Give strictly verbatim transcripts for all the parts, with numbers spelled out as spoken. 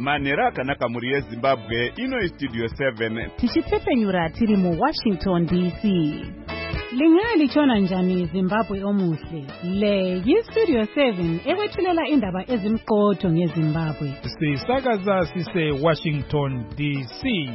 manhero akanaka muri yezimbabwe. Ino studio seven tichitsepenyura tiri mu Washington D C. Lingali chona njani Zimbabwe omuhle. Le yi Studio seven ewethulela indaba ezimqotho ngeZimbabwe. Sisakaza sise Washington D C.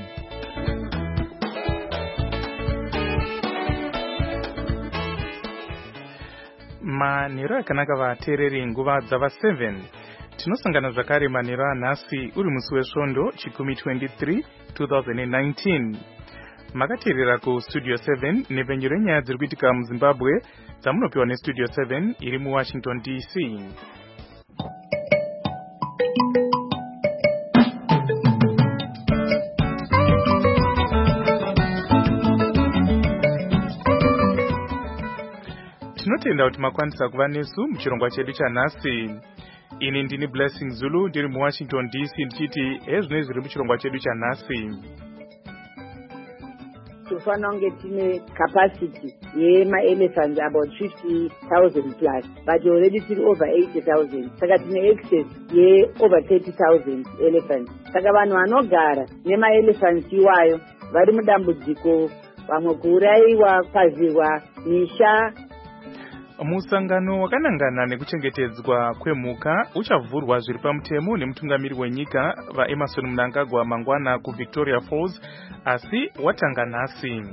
Manhero akanaka vateereri nguva dzava seven. Tinosangana zvakare manhero anhasi uri musi wesvondo chikumi twenty-three twenty nineteen. Makateerera ku Studio seven nevenyu renyaya dziri kuitika muZimbabwe dzamunopiwa neStudio seven iri muWashington D C. Tinotenda kuti makwanisa kuva nesu muchirongwa chedu chanhasi. Ini ndini Blessing Zulu ndiri muWashington D C ndichiti ezvino zviri muchirongwa chedu chanhasi. Tufana kunge tine capacity yema-elephants about fifty thousand plus, but already tiri over eighty thousand. Saka tine excess ye over thirty thousand elephants. Saka vanhu vanogara nema-elephants iwayo vari mudambudziko, vamwe kuuraiwa, kwaziwa, misha. Musangano wakanangana nekuchengetedzwa kwemhuka uchavhurwa zviri pamutemo nemutungamiri wenyika vaEmmerson Mnangagwa mangwana kuVictoria Falls, asi watanga nhasi.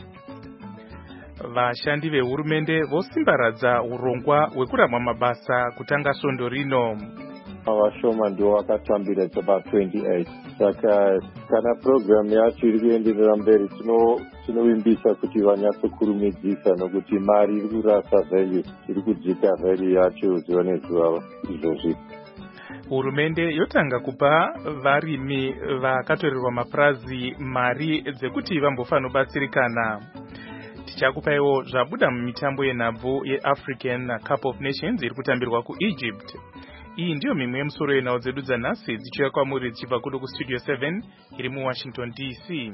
Vashandi vehurumende vosimbaradza urongwa hwekuramba mabasa kutanga svondo rino. Vashoma ndivo vakatambira about twenty-eight. Saka kana program yacho iri kuenderera mberi tinovimbisa kuti vanyatsokurumidzisa nokuti mari iri kurasa value, iri kudzika value yacho zuva nezuva izvozvi. Hurumende yotanga kupa varimi vakatorerwa mapurazi mari dzekuti vambofanobatsirikana. Tichakupaiwo zvabuda mumitambo yenhabvu yeAfrican Cup of Nations iri kutambirwa kuEgypt. Iyi ndiyo mimwe yemusoro yenhau dzedu dzanhasi dzichiuya kwamuri dzichibva kudo kuStudio seven iri muWashington D C.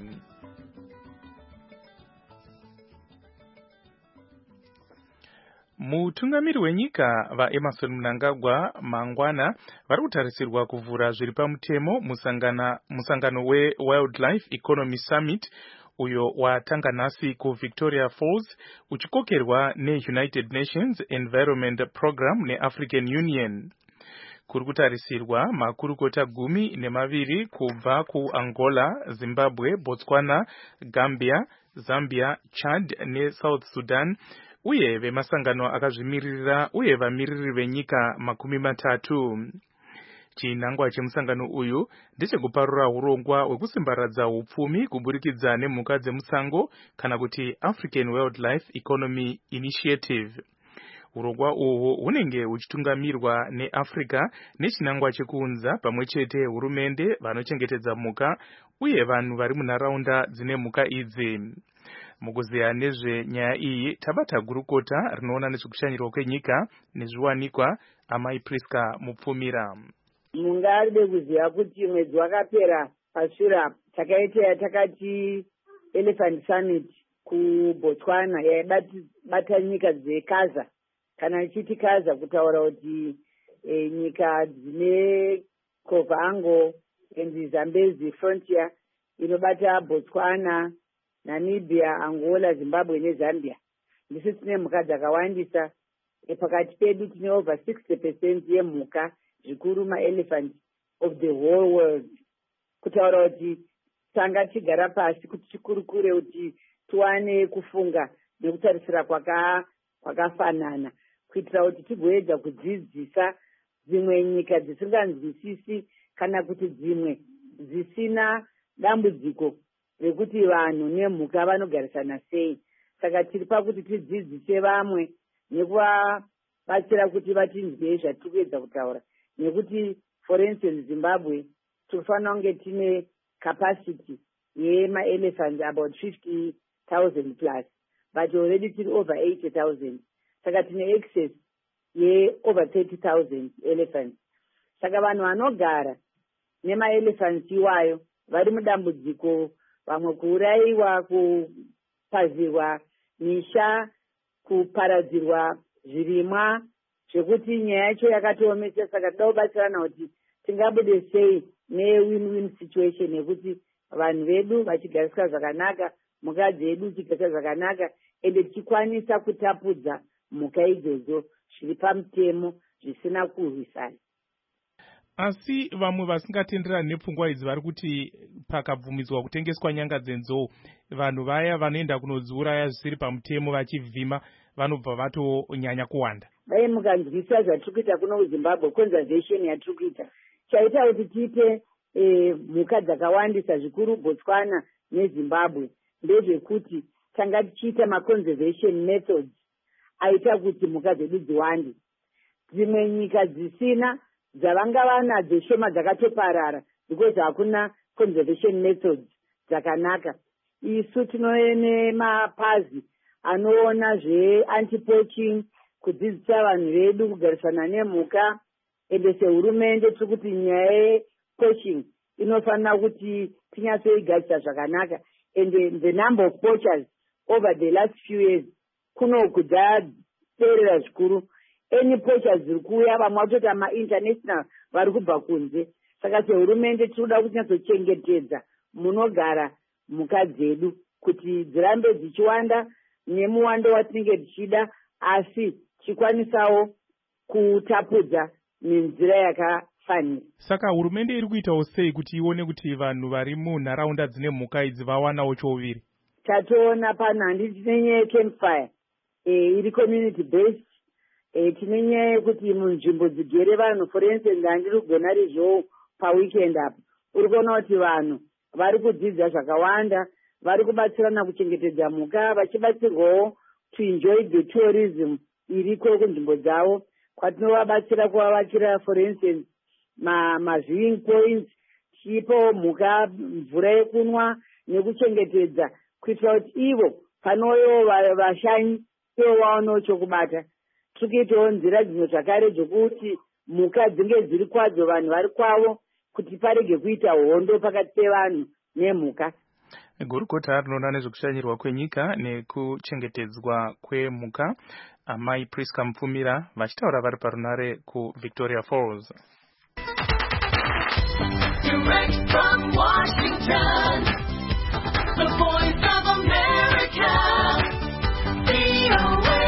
Mutungamiri wenyika vaEmmerson Mnangagwa mangwana vari kutarisirwa kuvhura zviri pamutemo musangano weWildlife Economy Summit uyo watanga nhasi kuVictoria Falls uchikokerwa neUnited Nations Environment Program neAfrican Union. Kuri kutarisirwa makurukota gumi nemaviri kubva kuAngola, Zimbabwe, Botswana, Gambia, Zambia, Chad neSouth Sudan, uye vemasangano akazvimirira uye vamiriri venyika makumi matatu. Chinangwa chemusangano uyu ndechekuparura urongwa hwekusimbaradza upfumi kuburikidza nemhuka dzemusango kana kuti African Wildlife Economy Initiative. Urongwa uhwu hunenge huchitungamirwa neAfrica nechinangwa chekuunza pamwe chete hurumende vanochengetedza mhuka uye vanhu vari munharaunda dzine mhuka idzi. Mukuziya nezvenyaya iyi tabata gurukota rinoona nezvekushanyirwa kwenyika nezviwanikwa Amai Priska Mupfumira. Mungaride kuziva kuti mwedzi wakapera pashure takaita takati Elephant Summit kuBotswana yaibata nyika dzekaza. Kana ichiti kaza kutaura kuti e, nyika dzine Kovango and Zambezi frontier inobata Botswana, Namibia, Angola, Zimbabwe neZambia. Ndisi tine mhuka dzakawandisa. E, pakati pedu tine over sixty percent yemhuka zvikuru ma-elephant of the whole world. Kutaura kuti tanga tigara pasi kuti tikurukure kuti tuwane kufunga nekutarisira kwaka kwakafanana kuitira kuti tigoedza kudzidzisa dzimwe nyika dzisinganzwisisi kana kuti dzimwe dzisina dambudziko rekuti vanhu nemhuka vanogarisana sei. Saka tiri pakuti tidzidzise vamwe nekuvabatsira kuti vatinzwe zvatiri kuedza kutaura, nekuti for instance Zimbabwe tofanira kunge tine capacity yema-elephants about fifty thousand plus, but already tiri over eighty thousand. Saka tine excess ye over thirty thousand elephants. Saka vanhu vanogara nema-elephants iwayo vari mudambudziko, vamwe kuuraiwa, kupazirwa misha, kuparadzirwa zvirimwa zvekuti nyaya yacho yakatoomesa. Saka toda kubatsirana kuti tingabude sei ne-win-win situation yekuti vanhu vedu vachigarisika zvakanaka, mhuka dzedu dzigarisika zvakanaka, ende tichikwanisa kutapudza mhuka idzodzo zviri pamutemo zvisina kurwisana. Asi vamwe vasingatenderani nepfungwa idzi vari kuti pakabvumidzwa kutengeswa nyanga dzenzou, vanhu vaya vanoenda kunodziuraya zvisiri pamutemo vachivhima vanobva vatonyanya kuwanda. Dai mukanzwisisa zvatiri kuita kuno kuZimbabwe, conservation yatiri kuita, chaita kuti tiite mhuka dzakawandisa zvikuru Botswana neZimbabwe ndezvekuti tanga tichiita ma-conservation methods aita kuti mhuka dzedu dziwande. Dzimwe nyika dzisina dzavanga vanadzo shoma dzakatoparara because hakuna conservation methods dzakanaka. Isu tinoene mapazi anoona zve-anti-poaching, kudzidzisa vanhu vedu kugarisana nemhuka, ende sehurumende tiri kuti nyaya ye-poaching inofanira kuti tinyatsoigarisa zvakanaka. And the number of poachers over the last few years kuno kudzaperera zvikuru. Any poachers ziri kuuya vamwe vatoti ama-international vari kubva kunze. Saka sehurumende tinoda kuti tinyatsochengetedza munogara mhuka dzedu kuti dzirambe dzichiwanda nemuwando watinenge tichida, asi tichikwanisawo kutapudza nenzira yakafanira. Saka hurumende iri kuitawo sei kuti ione kuti vanhu vari munharaunda dzine mhuka idzi vawanawo chouviri? Tatoona pano handi tine nyaya yecampfire iri community based. Tine nyaya yekuti munzvimbo dzigere vanhu, for instance handiri kugona rizvowo paweekend apo, uri kuona kuti vanhu vari kudzidza zvakawanda, vari kubatsirana kuchengetedza mhuka, vachibatsirwawo to enjoy the tourism iriko kunzvimbo dzavo, kwatinovabatsira kuvavakira for instance ma-viewing points, tichipawo mhuka mvura yekunwa nekuchengetedza, kuitira kuti ivo panouyo vashanyi ivo vaonewo chokubata. Tikuitawo nzira dzimwe zvakare dzokuti mhuka dzinge dziri kwadzo, vanhu vari kwavo, kuti parege kuita hondo pakati pevanhu nemhuka. Gurukota rinoona nezvekushanyirwa kwenyika nekuchengetedzwa kwemhuka, Amai Priska Mupfumira vachitaura vari parunare kuVictoria Falls. Direct from Washington, the voice of America, V O A.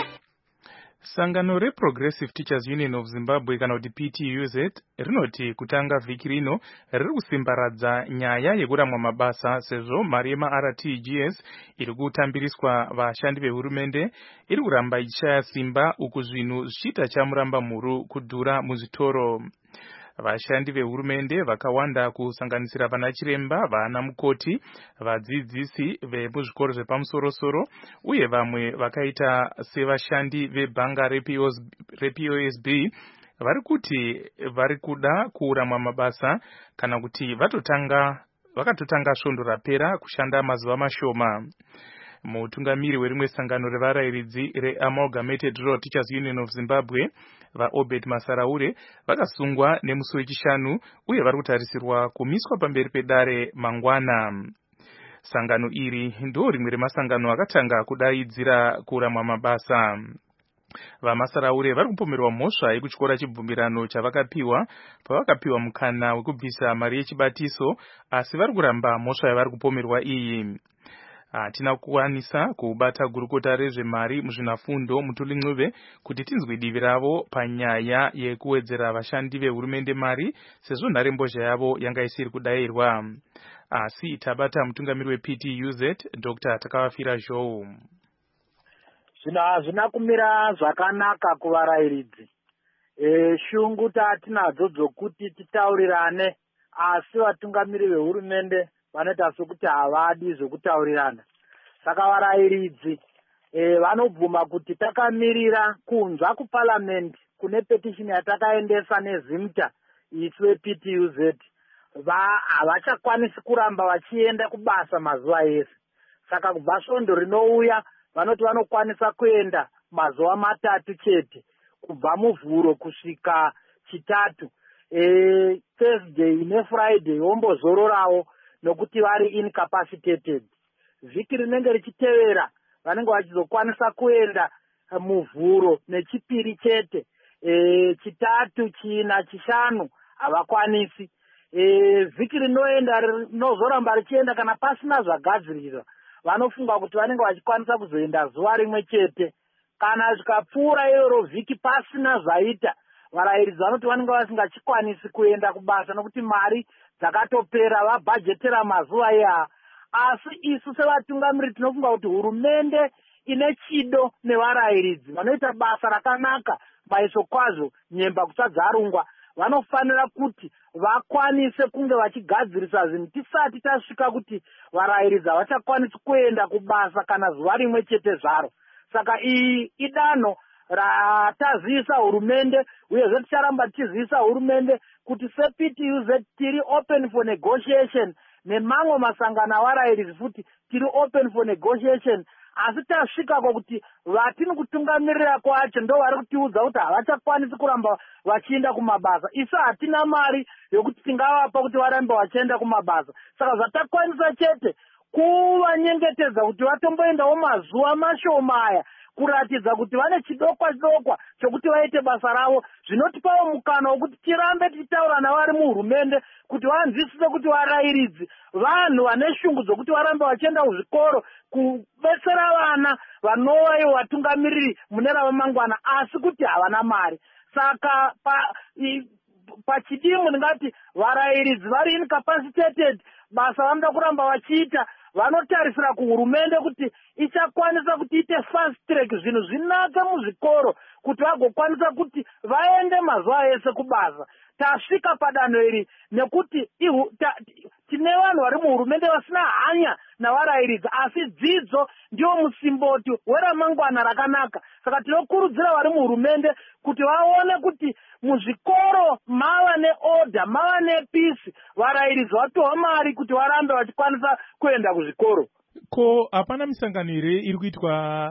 Sangano reProgressive Teachers Union of Zimbabwe kana kuti P T U Z rinoti kutanga vhiki rino riri kusimbaradza nyaya yekuramwa mabasa, sezvo mari yema-R T G S iri kutambiriswa vashandi vehurumende iri kuramba ichishaya simba, uku zvinhu zvichiita chamuramba mhuru kudhura muzvitoro. Vashandi vehurumende vakawanda kusanganisira vana chiremba, vana mukoti, vadzidzisi vemuzvikoro zvepamusoro-soro uye vamwe vakaita sevashandi vebhanga reP O S B vari kuti vari kuda kuramwa mabasa kana kuti vatotanga vakatotanga svondo rapera kushanda mazuva mashoma. Mutungamiri werimwe sangano revarayiridzi reAmalgamated Rural Teachers Union of Zimbabwe, vaObed Masaraure, vakasungwa nemusi wechishanu uye vari kutarisirwa kumiswa pamberi pedare mangwana. Sangano iri ndo rimwe remasangano akatanga kudaidzira kuramwa mabasa. VaMasaraure vari kupomerwa mhosva yekuchikora chibvumirano chavakapiwa pavakapiwa mukana wekubvisa mari yechibatiso, asi vari kuramba mhosva yavari kupomerwa iyi. Hatina kukwanisa kubata gurukota rezvemari muzvinafundo Mutuli Ncube kuti tinzwe divi ravo panyaya yekuwedzera vashandi vehurumende mari, sezvo nharembozha yavo yanga isiri kudayirwa. Asi tabata mutungamiri weP T U Z Doctor Takavafira Zhou. Zvino hazvina kumira zvakanaka kuvarayiridzi. E, shungu tatinadzo dzokuti titaurirane, asi vatungamiri vehurumende vanoita sokuti havadi zvokutaurirana. Saka varayiridzi e, vanobvuma kuti takamirira kunzwa kuparliament kune petition yatakaendesa neZimta isu veP T U Z, havachakwanisi kuramba vachienda kubasa mazuva ese. Saka kubva svondo rinouya vanoti vanokwanisa kuenda mazuva matatu chete, kubva muvhuro kusvika chitatu, e, Thursday neFriday vombozororawo nokuti vari incapacitated. Vhiki rinenge richitevera vanenge vachizokwanisa kuenda muvhuro nechipiri chete, e, chitatu, china, chishanu havakwanisi. E, vhiki rinoenda rinozoramba richienda kana pasina zvagadzirira, vanofunga kuti vanenge vachikwanisa kuzoenda zuva rimwe chete. Kana zvikapfuura iro vhiki pasina zvaita, varayiridzi vanoti vanenge vasingachikwanisi kuenda kubasa nokuti mari dzakatopera, vabhajetera mazuva iya. Asi isu sevatungamiriri tinofunga kuti hurumende ine chido nevarayiridzi vanoita basa rakanaka maiso kwazvo nyemba kusadzarungwa, vanofanira kuti vakwanise kunge vachigadzirisa zvinhu tisati tasvika kuti varayiridzi havachakwanisi kuenda kubasa kana zuva rimwe chete zvaro. Saka iyi idanho ratazivisa hurumende, uyezve ticharamba tichizivisa hurumende kuti seP T U Z tiri open for negotiation nemamwe masangano avarayiridzi futi tiri open for negotiation. Asi tasvika kwakuti vatini kutungamirira kwacho ndo vari kutiudza kuti havachakwanisi kuramba vachienda kumabasa. Isu hatina mari yokuti tingavapa kuti varambe vachienda kumabasa. Saka zvatakwanisa chete kuvanyengetedza kuti vatomboendawo mazuva mashoma aya kuratidza kuti vane chidokwa chidokwa chokuti vaite basa ravo. Zvinotipawo mukana wokuti tirambe tichitaura navari muhurumende kuti vanzwisise kuti varayiridzi vanhu vane shungu dzokuti varambe vachienda kuzvikoro kubetsera vana vanova vatungamiriri mune ramamangwana, asi kuti havana mari. Saka pa, pachidimu ndingati varayiridzi vari incapacitated, basa vanoda kuramba vachiita. Vanotarisira kuhurumende kuti ichakwanisa kuti ite fast track zvinhu zvinake muzvikoro kuti vagokwanisa kuti vaende mazuva ese kubasa. Tasvika padanho iri nekuti tine vanhu vari muhurumende vasina hanya navarayiridzi, asi dzidzo ndio musimboti weramangwana rakanaka. Saka tinokurudzira vari muhurumende kuti vaone kuti muzvikoro mava neorder, mava nepisi, varayiridzi vatowa mari kuti varambe vachikwanisa kuenda kuzvikoro. Ko hapana misangano here iri kuitwa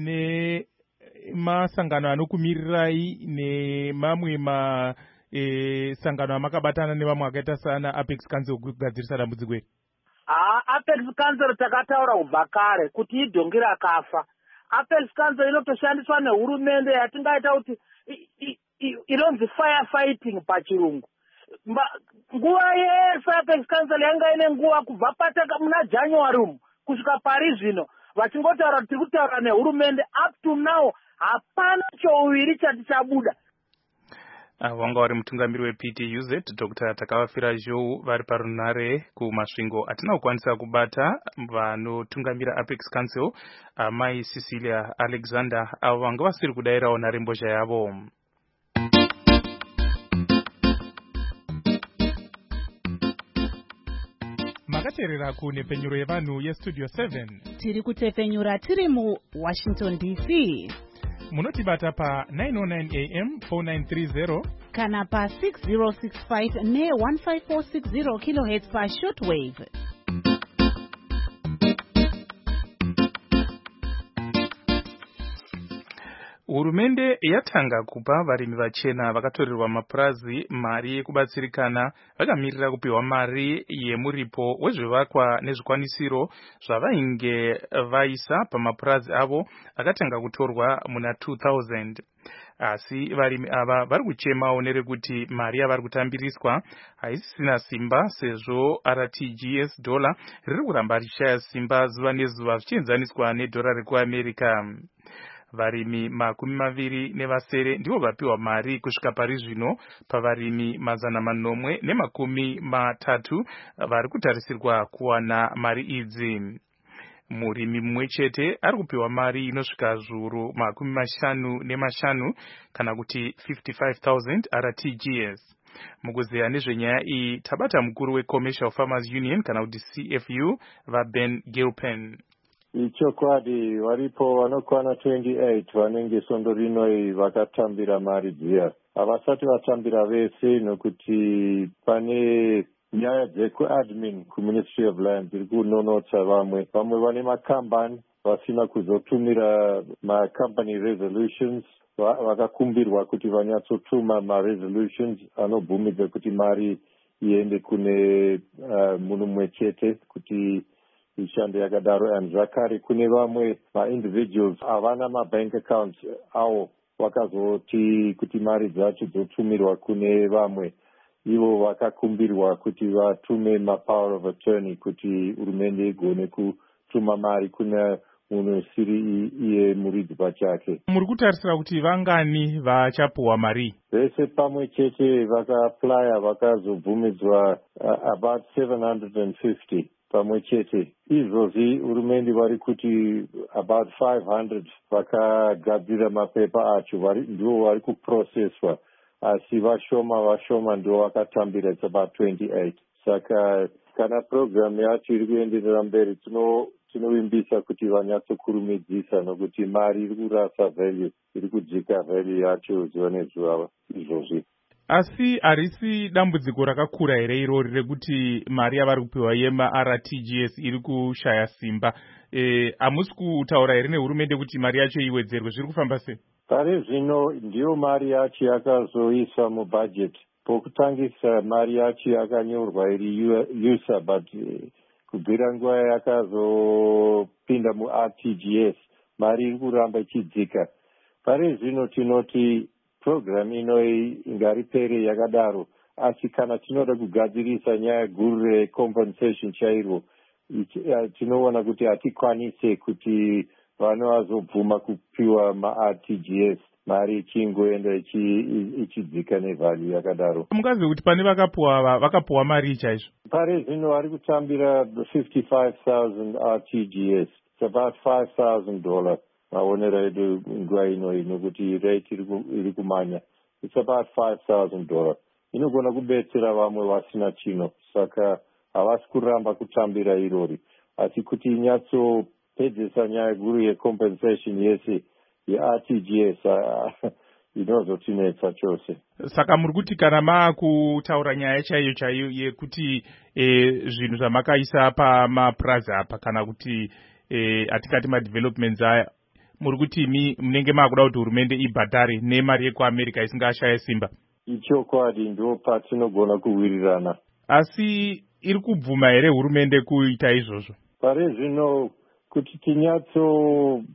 nemasangano anokumirirai nemamwe ma e, sangano amakabatana nevamwe akaita sana Apex Council kugadzirisa dambudziko iri? Ah, Apex Council takataura kubva kare kuti idhongi rakafa. Apex Council inotoshandiswa nehurumende yatingaita kuti inonzi fire fighting pachirungu. Nguva yese Apex Council yanga ine nguva kubva pataka muna January umu kusvika pari zvino vachingotaura kuti tiri kutaura nehurumende. Up to now hapana chouviri chati chabuda. Wanga wari mutungamiri weP T U Z Doctor Takavafira Zhou vari parunare kumasvingo atina kukwanisa kubata vanotungamira Apex Council, Mai Cecilia Alexander avo vanga vasiri kudayirawo nharembozha yavo. Makateerera kunepfenyuro yevanhu yestudio seven. Tiri kutepfenyura tiri muWashington D C. Munotibata pa nine oh nine A M four nine three zero kana pa six zero six five ne one five four six zero kilohertz pa shortwave. Hurumende yatanga kupa varimi vachena vakatorerwa mapurazi mari yekubatsirikana vakamirira kupiwa mari yemuripo wezvivakwa nezvikwanisiro zvavainge vaisa pamapurazi avo akatanga kutorwa muna two thousand. Asi varimi ava vari kuchemawo nerekuti mari yavari kutambiriswa haisisina simba sezvo R T G S dollar riri kuramba richishaya simba zuva nezuva zvichienzaniswa nedhora rekuAmerica. Varimi makumi maviri nevasere ndivo vapiwa mari kusvika pari zvino pavarimi mazana manomwe nemakumi matatu vari kutarisirwa kuwana mari idzi. Murimi mumwe chete ari kupiwa mari inosvika zviuru makumi mashanu nemashanu kana kuti fifty-five thousand R T G S. Mukuzeya nezvenyaya iyi tabata mukuru weCommercial Farmers Union kana kuti C F U vaBen Gilpin. Ichokwadi varipo vanokwana twenty-eight vanenge sondo rinoi vakatambira mari dziya. Havasati vatambira vese nokuti pane nyaya dzekuadmin kuMinistry of Land dziri kunonotsa vamwe. Vamwe vane makambani vasina kuzotumira macompany resolutions, vakakumbirwa kuti vanyatsotuma maresolutions anobvumidza kuti mari iende kune uh, munhu mumwe chete kuti ishando yakadaro. And zvakare kune vamwe ma-individuals havana ma-bank accounts avo vakazoti kuti mari dzacho dzotumirwa kune vamwe ivo vakakumbirwa kuti vatume mapower of attorney kuti hurumende igone kutuma mari kuna munhu siri iye muridzi pachake. Muri kutarisira kuti vangani vachapuwa mari? Vese pamwe chete vakaaplya vakazobvumidzwa uh, about seven hundred fifty pamwe chete. Izvozvi hurumende vari kuti about five hundred vakagadzira mapepa acho ndivo vari kuprocesswa, asi vashoma vashoma ndivo vakatambira. It's about twenty-eight. Saka kana program yacho iri kuenderera mberi tino tinovimbisa kuti vanyatsokurumidzisa, nokuti mari iri kurasa value, iri kudzika value yacho zuva nezuva izvozvi. Asi harisi dambudziko rakakura here irori rekuti mari yavari kupiwa yema-R T G S iri kushaya simba? E, hamusi kutaura here nehurumende kuti mari yacho iwedzerwe? Zviri kufamba sei? Pari zvino ndiyo mari yacho yakazoiswa mubudget. Pokutangisa mari yacho yakanyorwa iri U S A, but kubvira nguva yakazopinda mu-R T G S mari iri kuramba ichidzika. Pari zvino tinoti program inoi ingaripere yakadaro, asi kana tinoda kugadzirisa nyaya guru recompensation chairo, tinoona kuti hatikwanise kuti vano vazobvuma kupiwa ma-R T G S mari ichingoenda ichidzika nevalue yakadaro. Mungazive kuti pane vakapuwa vakapuwa mari chaizvo? Pari zvino vari kutambira fifty-five thousand R T G S. It's about five thousand dollars. Maonera edu nguva ino nokuti rate iri kumanya. It's about five thousand dollars. Inogona kubetsera vamwe vasina chino, saka havasi kuramba kutambira irori, asi kuti inyatsopedzesa nyaya guru yecompensation yese ye-R T G S inozotinetsa chose. Saka muri kuti kana maakutaura nyaya chaiyo chaiyo yekuti e, zvinhu zvamakaisa pamapurazi apa, kana kuti e, hatikati madevelopments aya, muri kuti mi munenge maakuda kuti hurumende ibhadhare nemari yekuamerica isingashaya simba? Ichokwadi, ndo patinogona kuwirirana. Asi iri kubvuma here hurumende kuita izvozvo? Pari zvino kuti tinyatso uh,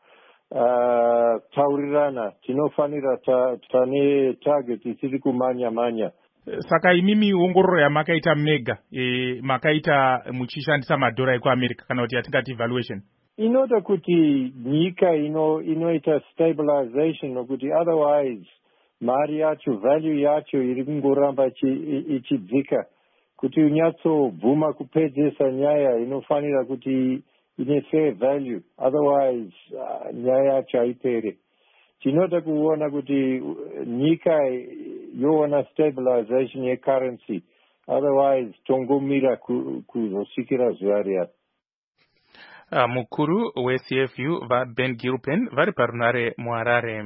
taurirana, tinofanira ta, tane target isiri kumanya manya. Saka imimi ongororo yamakaita mega e, makaita muchishandisa madhora ekuamerica, kana kuti yatingati evaluation, inoda kuti nyika ino inoita stabilization, nokuti otherwise mari yacho value yacho iri kungoramba ichidzika. Kuti unyatsobvuma kupedzesa nyaya inofanira kuti ine fair value, otherwise uh, nyaya yacho haipere. Tinoda kuona kuti nyika yoona stabilization yecurrency, otherwise tongomira kuzosvikira zuva riya. Uh, mukuru we-C F U vaBen Gilpin vari parunare muHarare.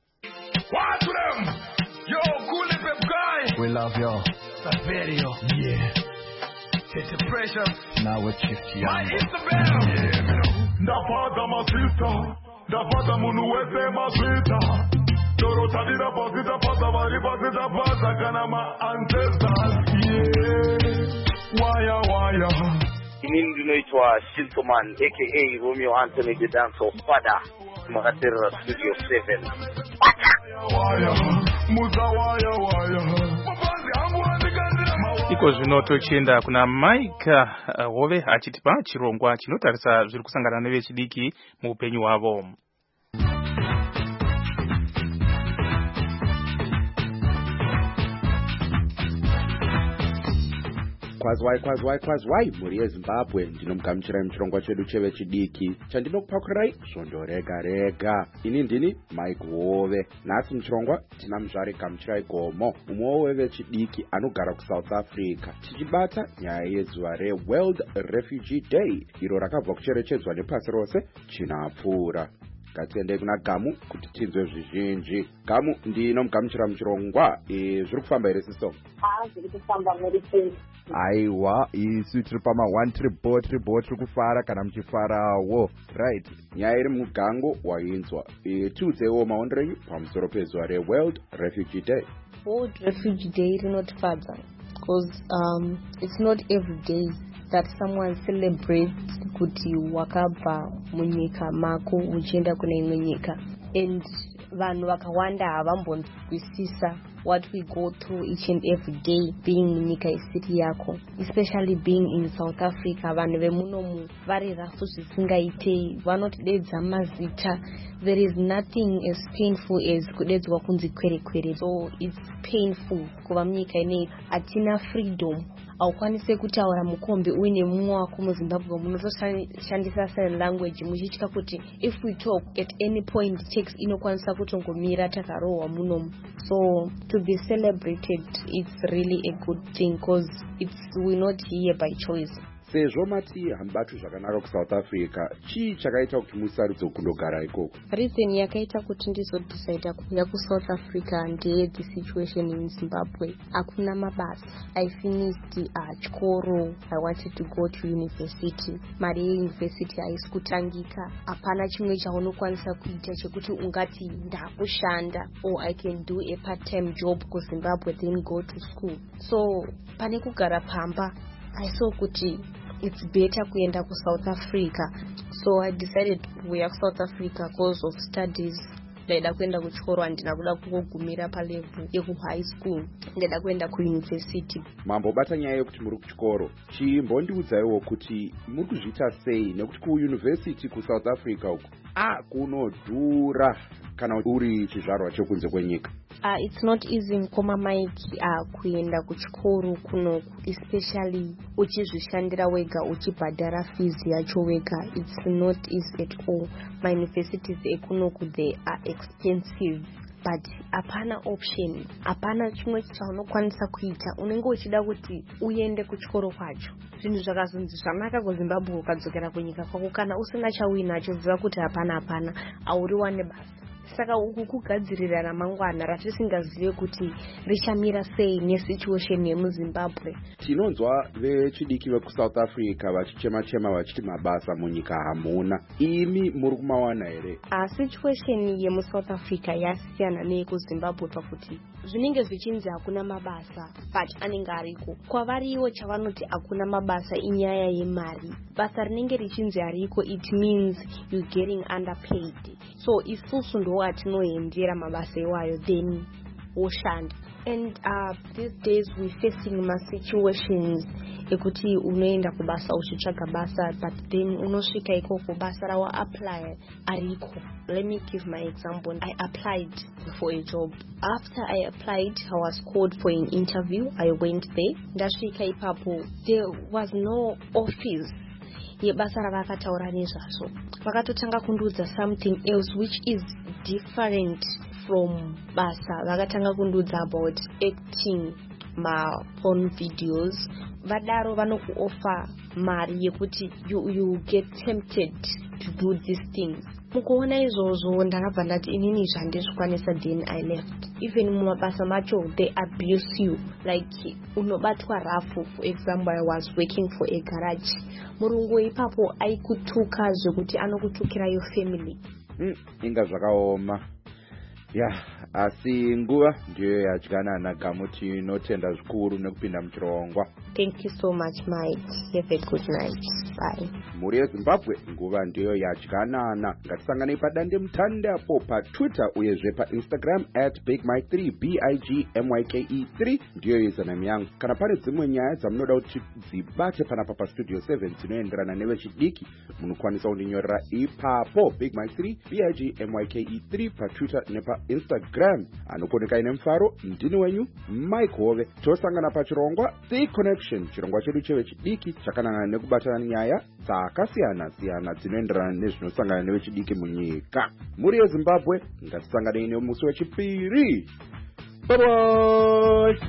We love you. Saverio. Yeah. Hit the pressure. Now we're fifty. My Isabel. Yeah. Ndapata masita. Ndapata munu wese masita. Doro tadira pasita pata vari pasita pata kana ma ancestors. Yeah. Waya waya. Ini ndinoitwa Shiltoman aka Romeo Anthony the Dance of Father. Makatera Studio seven. Iko zvino tochienda kuna Mike uh, Hove achitipa chirongwa chinotarisa zviri kusangana nevechidiki muupenyu hwavo. Kwazwai kwazwai kwazwai muri yeZimbabwe, ndinomugamuchirai muchirongwa chedu chevechidiki chandinokupakurai svondo rega rega. Ini ndini Mike Hove. Nhasi muchirongwa tina muzvare gamuchirai Gomo, mumwewo wevechidiki anogara kuSouth Africa, tichibata nyaya yezuva reWorld Refugee Day iro rakabva kucherechedzwa nepasi rose chinapfuura. Ngatiendei kuna Gamu kuti tinzwe zvizhinji. Gamu, ndinomugamuchira muchirongwa. E, zviri kufamba here siso? Ah, zviri kufamba muri sei? Aiwa, isu tiri pama one tribo tribo tiri kufara kana muchifarawo. Right, nyaya iri mugango wainzwa. E, tiudzewo maondero enyu pamusoro pezuva reWorld Refugee Day. World Refugee Day rinotifadza because um, it's not every day that someone celebrates kuti wakabva munyika mako uchienda kune imwe nyika, and vanhu vakawanda havambonzwisisa what we go through each and every day being munyika isiri yako, especially being in South Africa. Vanhu vemunomu vari rafu zvisingaitei, vanotidedza mazita. There is nothing as painful as kudedzwa kunzi kwere kwere. So it's painful kuva munyika inei hatina freedom. Haukwanise kutaura mukombe uine mumwe wako muZimbabwe munotoshandisa sign language muchitya kuti if we talk at any point text inokwanisa kutongomira takarohwa munomu. So to be celebrated, it's really a good thing because it's we're not here by choice. Sezvo mati hambatu zvakanaka kuSouth Africa, chii chakaita kuti musarudze kundogara ikoko? Reason yakaita kuti ndizodecide kuuya kuSouth Africa ndeye the situation in Zimbabwe. Hakuna mabasa. I finished uh, chikoro. I wanted to go to university. Mari yeuniversity haisi kutangika. Hapana chimwe chaunokwanisa kuita chekuti ungati ndakushanda or I can do a part-time job kuZimbabwe then go to school. So pane kugara pamba, I saw kuti it's better kuenda ku South Africa. So I decided kuya ku South Africa because of studies. Ndaida kuenda kuchikoro handina kuda kugumira pa level yeku high school. Ndaida kuenda ku university. Mambo bata nyaya yekuti muri kuchikoro. Chimbondiudzaiwo kuti muri kuzviita sei nekuti ku university ku South Africa uko ah kunodhura kana uri chizvarwa chekunze kwenyika. Uh, it's not easy koma maiki uh, kuenda kuchikoro kuno, especially uchizvishandira wega uchibhadhara fees yacho wega. It's not easy at all. My universities ekunoku they are expensive, but hapana option, hapana chimwe chaunokwanisa kuita. Unenge uchida kuti uende kuchikoro kwacho. Zvinhu zvakazonzi zvanaka kuZimbabwe ukadzokera kunyika kwako kana usina chauinacho ziva kuti hapana hapana auriwane basa. Saka uku kugadzirira ramangwana ratisingazive kuti richamira sei nesituation yemuZimbabwe. Tinonzwa vechidiki vekuSouth Africa vachichema chema vachiti mabasa munyika hamuna. Imi muri kumawana here? A situation yemuSouth Africa yasiyana neyekuZimbabwe pakuti zvinenge zvichinzi hakuna mabasa but anenge ariko. Kwavariwo chavanoti hakuna mabasa inyaya yemari. Basa rinenge richinzi hariko, it means you getting underpaid. So isusu ndo atinoendera mabasa iwayo then oshanda. And uh, these days we facing ma situations ekuti unoenda kubasa uchichaga basa but then unosvika ikoko basa rawa apply ariko. Let me give my example. I applied for a job. After I applied, I was called for an interview. I went there. Ndasvika ipapo there was no office yebasa ravakataura nezvazvo. Vakatotanga kundiudza something else which is different from basa. Vakatanga kundiudza about acting ma porn videos. Vadaro vanokuoffer mari yekuti you, you get tempted to do these things. Mukuona izvozvo ndakabva ndati inini zvandizvikwanisa then I left. Even mumabasa macho they abuse you, like unobatwa rafu. For example, I was working for a garage. Murungu ipapo aikutuka zvekuti anokutukira your family. Mm, inga zvakaoma. Yeah, asi nguva ndiyo yadyanana gamuti inotenda zvikuru nekupinda muchirongwa. Thank you so much, Mike. Have a good night. Bye. Muri yeZimbabwe nguva ndiyo yadyanana. Ngatisanganei padande mutande apo pa Twitter uyezve pa Instagram at big mike three b i g m y k e three ndiyo username yangu. Kana pane dzimwe nyaya dzamunoda kuti dzibate panapa pa Studio seven dzinoenderana nevechidiki munokwanisa kundinyorera ipapo big mike three b i g m y k e three pa Twitter nepa Instagram. Anokoneka ine mfaro ndini wenyu Mike Hove. Tosangana pachirongwa The Connection, chirongwa chedu chevechidiki chakanangana nekubatana nyaya dzakasiyana siyana dzinoenderana nezvinosangana nevechidiki munyika. Muri yeZimbabwe ngatisanganei nemusi wechipiri. Bye bye.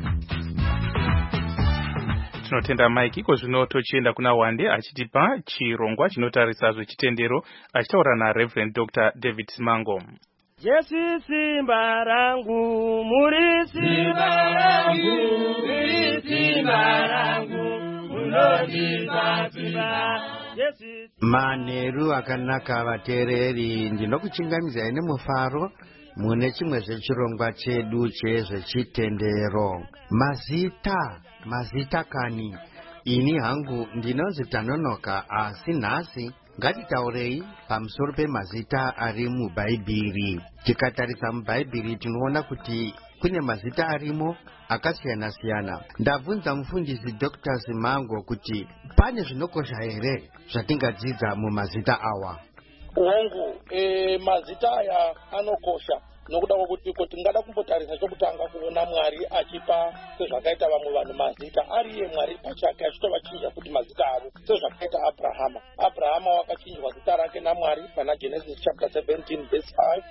Tinotenda Mike. Iko zvino tochienda kuna Wande achitipa chirongwa chinotarisa zvechitendero achitaura naReverend Doctor David Simango. Jesu simba rangu, muri simba rangu, muri simba rangu, munondibatsira. Manheru akanaka vateereri, ndinokuchingamizai nemufaro mune chimwe zvechirongwa chedu chezvechitendero. Mazita, mazita kani. Ini hangu ndinonzi Tanonoka, asi nhasi ngatitaurei pamusoro pemazita ari mubhaibheri. Tikatarisa mubhaibheri tinoona kuti kune mazita arimo akasiyana siyana. Ndabvunza mufundisi Doctor Simango kuti pane zvinokosha here zvatingadzidza mumazita awa. Wangu e, mazita aya anokosha nokuda kwokuti kuti tingada kumbotarisa chokutanga kuona Mwari achipa sezvakaita vamwe vanhu mazita ari iye Mwari pachake achitovachinja kuti mazita avo, sezvakaita Abrahama. Abrahama wakachinjwa zita rake naMwari pana Genesis chapter seventeen verse five.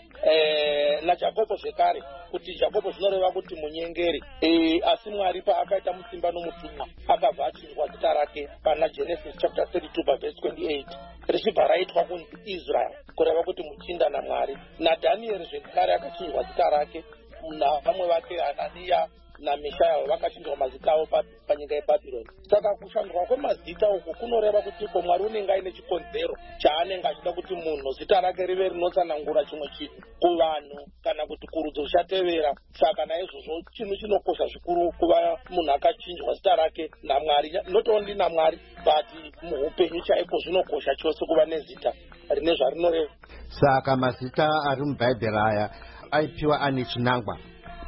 Eh, naJakobo zvekare kuti Jakobo zvinoreva kuti munyengeri. E, asi Mwari paakaita musimba nomutumwa akabva achinjwa zita rake pana Genesis chapter thirty-two verse twenty-eight. Richibva raitwa kunzi Israel kureva kuti muchinda naMwari. naDhanieri zvekare akachinjwa zita rake, navamwe vake Hananiya naMishaya vakachinjwa mazita avo panyika yeBhabhironi. Saka kushandurwa kwemazita uku kunoreva kuti ko Mwari unenge aine chikonzero chaanenge achida kuti munhu zita rake rive rinotsanangura chimwe chinhu kuvanhu kana kuti kurudzi ruchatevera. Saka naizvozvo chinhu chinokosha zvikuru kuva munhu akachinjwa zita rake naMwari, not only naMwari but muupenyu chaipo zvinokosha chose kuva nezita rine zvarinoreva. Saka mazita ari mubhaibheri aya aipiwa ane chinangwa.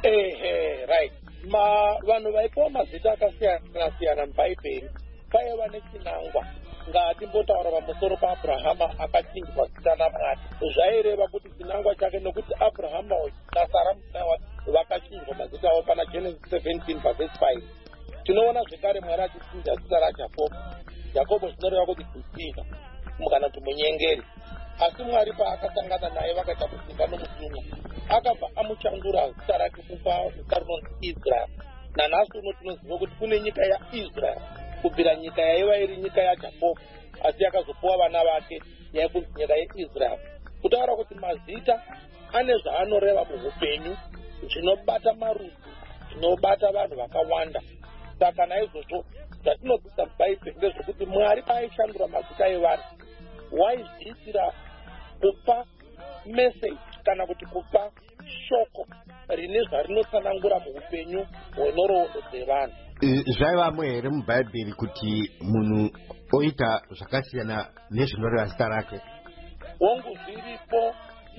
Ehe, right. Ma vanhu vaipiwa mazita akasiyana siyana mubhaibheri vaiva nechinangwa. Ngatimbotaura pamusoro paAbrahama akachinjwa zita naMwari. Zvaireva kuti chinangwa chake nokuti Abrahama naSara muna wake vakachinjwa mazita avo pana Genesis seventeen verse five. Tinoona zvekare Mwari achichinja zita raJakobo. Jakobo zvinoreva kuti kutsiva kana kuti munyengeri. Asi Mwari paakasangana naye vakaita musimba nomutumwa akabva amuchandura zita rake kupa zita rinonzi Israel. Nanhasi uno tinoziva kuti kune nyika yaIsrael kubvira nyika yaiva iri nyika yaJakobo, asi yakazopuwa vana vake yaikunzi nyika yeIsrael. Kutaura kuti mazita ane zvaanoreva muupenyu zvinobata marudzi, zvinobata vanhu vakawanda. Saka naizvozvo zvatinodzidza mubhaibheri ndezvekuti Mwari aishandura mazita evanhu waizviitira kupa message kana kuti kupa shoko rine zvarinotsanangura muupenyu hwenhoroondo dzevanhu. Zvaivamo here mubhaibheri kuti munhu oita zvakasiyana nezvinoreva zita rake? Hongu zviripo.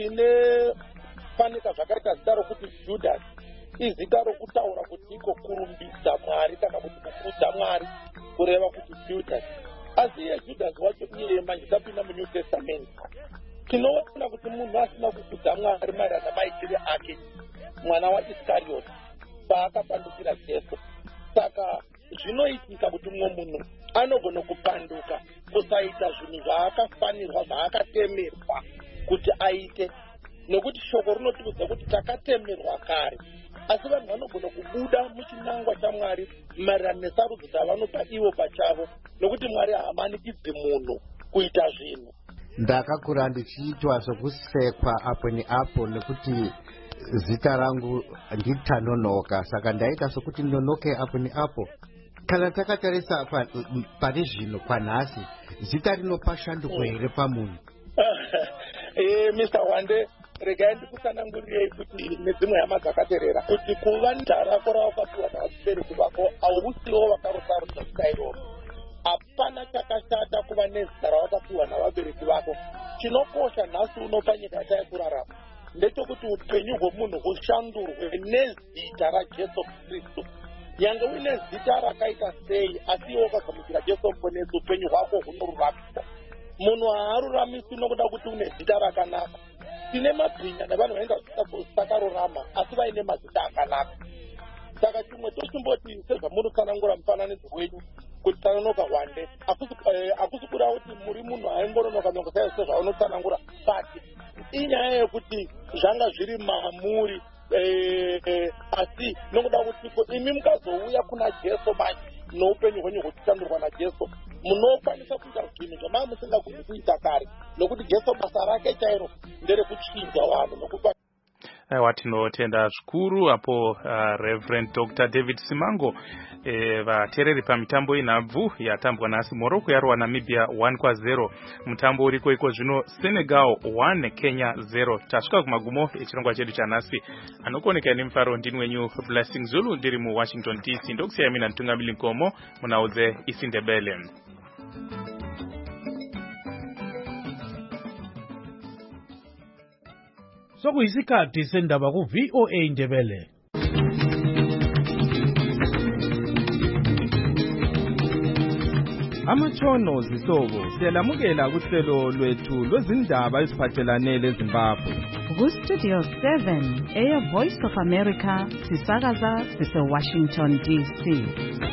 Tinefanika zvakaita zita rokuti Judasi, izita rokutaura kuti iko kurumbidza Mwari kana kuti kukudza Mwari, kureva kuti Judasi. Asi iye Judasi wacho iye manje tapinda muNew Testament tinoona kuti munhu asina kukudza Mwari maererano namaitire ake, mwana waIskarioti paakapandukira Jesu. Saka zvinoitika kuti mumwe munhu anogona kupanduka kusaita zvinhu zvaakafanirwa zvaakatemerwa kuti aite, nokuti shoko rinotiudza kuti takatemerwa kare. Asi vanhu vanogona kubuda muchinangwa chaMwari maererano nesarudzi dzavanopa ivo pachavo, nokuti Mwari haamanikidzi munhu kuita zvinhu. Ndakakura ndichiitwa zvokusekwa apo neapo nekuti zita rangu nditanonoka, saka ndaita sokuti nonoke apo neapo. Kana takatarisa pane zvino kwanhasi, zita rinopa shanduko here pamunhu? Eh, Mister Wande, regai ndikusanangurirei kuti nedzimwe hama dzakaterera kuti kuva nezita rako rawakapiwa navabereki vako hausiwo vakarosarudza zita iroro. Hapana chakashata kuva nezita rawakapiwa navabereki vako. Chinokosha nhasi uno panyika yataikurarama ndechekuti upenyu hwemunhu hushandurwe nezita raJesu Kristu. Nyange uine zita rakaita sei, asi iwe wakagamukira Jesu muponesi, upenyu hwako hunoruramiswa. Munhu haaruramiswi nokuda kuti une zita rakanaka. Tine mabhinya nevanhu vainga sakarurama asi vaine mazita akanaka. Saka chimwe tochimboti sezvamunotsanangura mufananidzo wenyu kuti tanonoka Wande, hakusi kuda kuti muri munhu aingoronoka nongo sezvaunotsanangura, but inyaya yekuti zvanga zviri maamuri. Eh, eh, asi nokuda kuti imi mukazouya kuna Jesu manje noupenyu hwenyu huchishandurwa naJesu, munokwanisa kuita zvinhu zvamanga musingagoni kuita kare, nokuti Jesu basa rake chairo nderekuchinja vanhu nokupa. Aiwa, tinotenda zvikuru apo uh, Reverend Doctor David Simango. E, vateereri pamitambo inhabvu yatambwa nhasi, Morocco yarwa Namibia one kwa zero. Mutambo uriko iko zvino Senegal one Kenya zero. Tasvika kumagumo echirongwa chedu chanhasi. Anokoneka nemufaro ndini wenyu Blessing Zulu, ndiri muWashington D C. Ndokusiyai mina Ntungamili Nkomo munaudze isindebele. sokuyisikhathi sendaba ku-V O A Ndebele. Amatshono zihlobo siyalamukela kuhlelo lwethu lwezindaba eziphathelane leZimbabwe. Ku-Studio seven eya Voice of America sisakaza sise-Washington D C.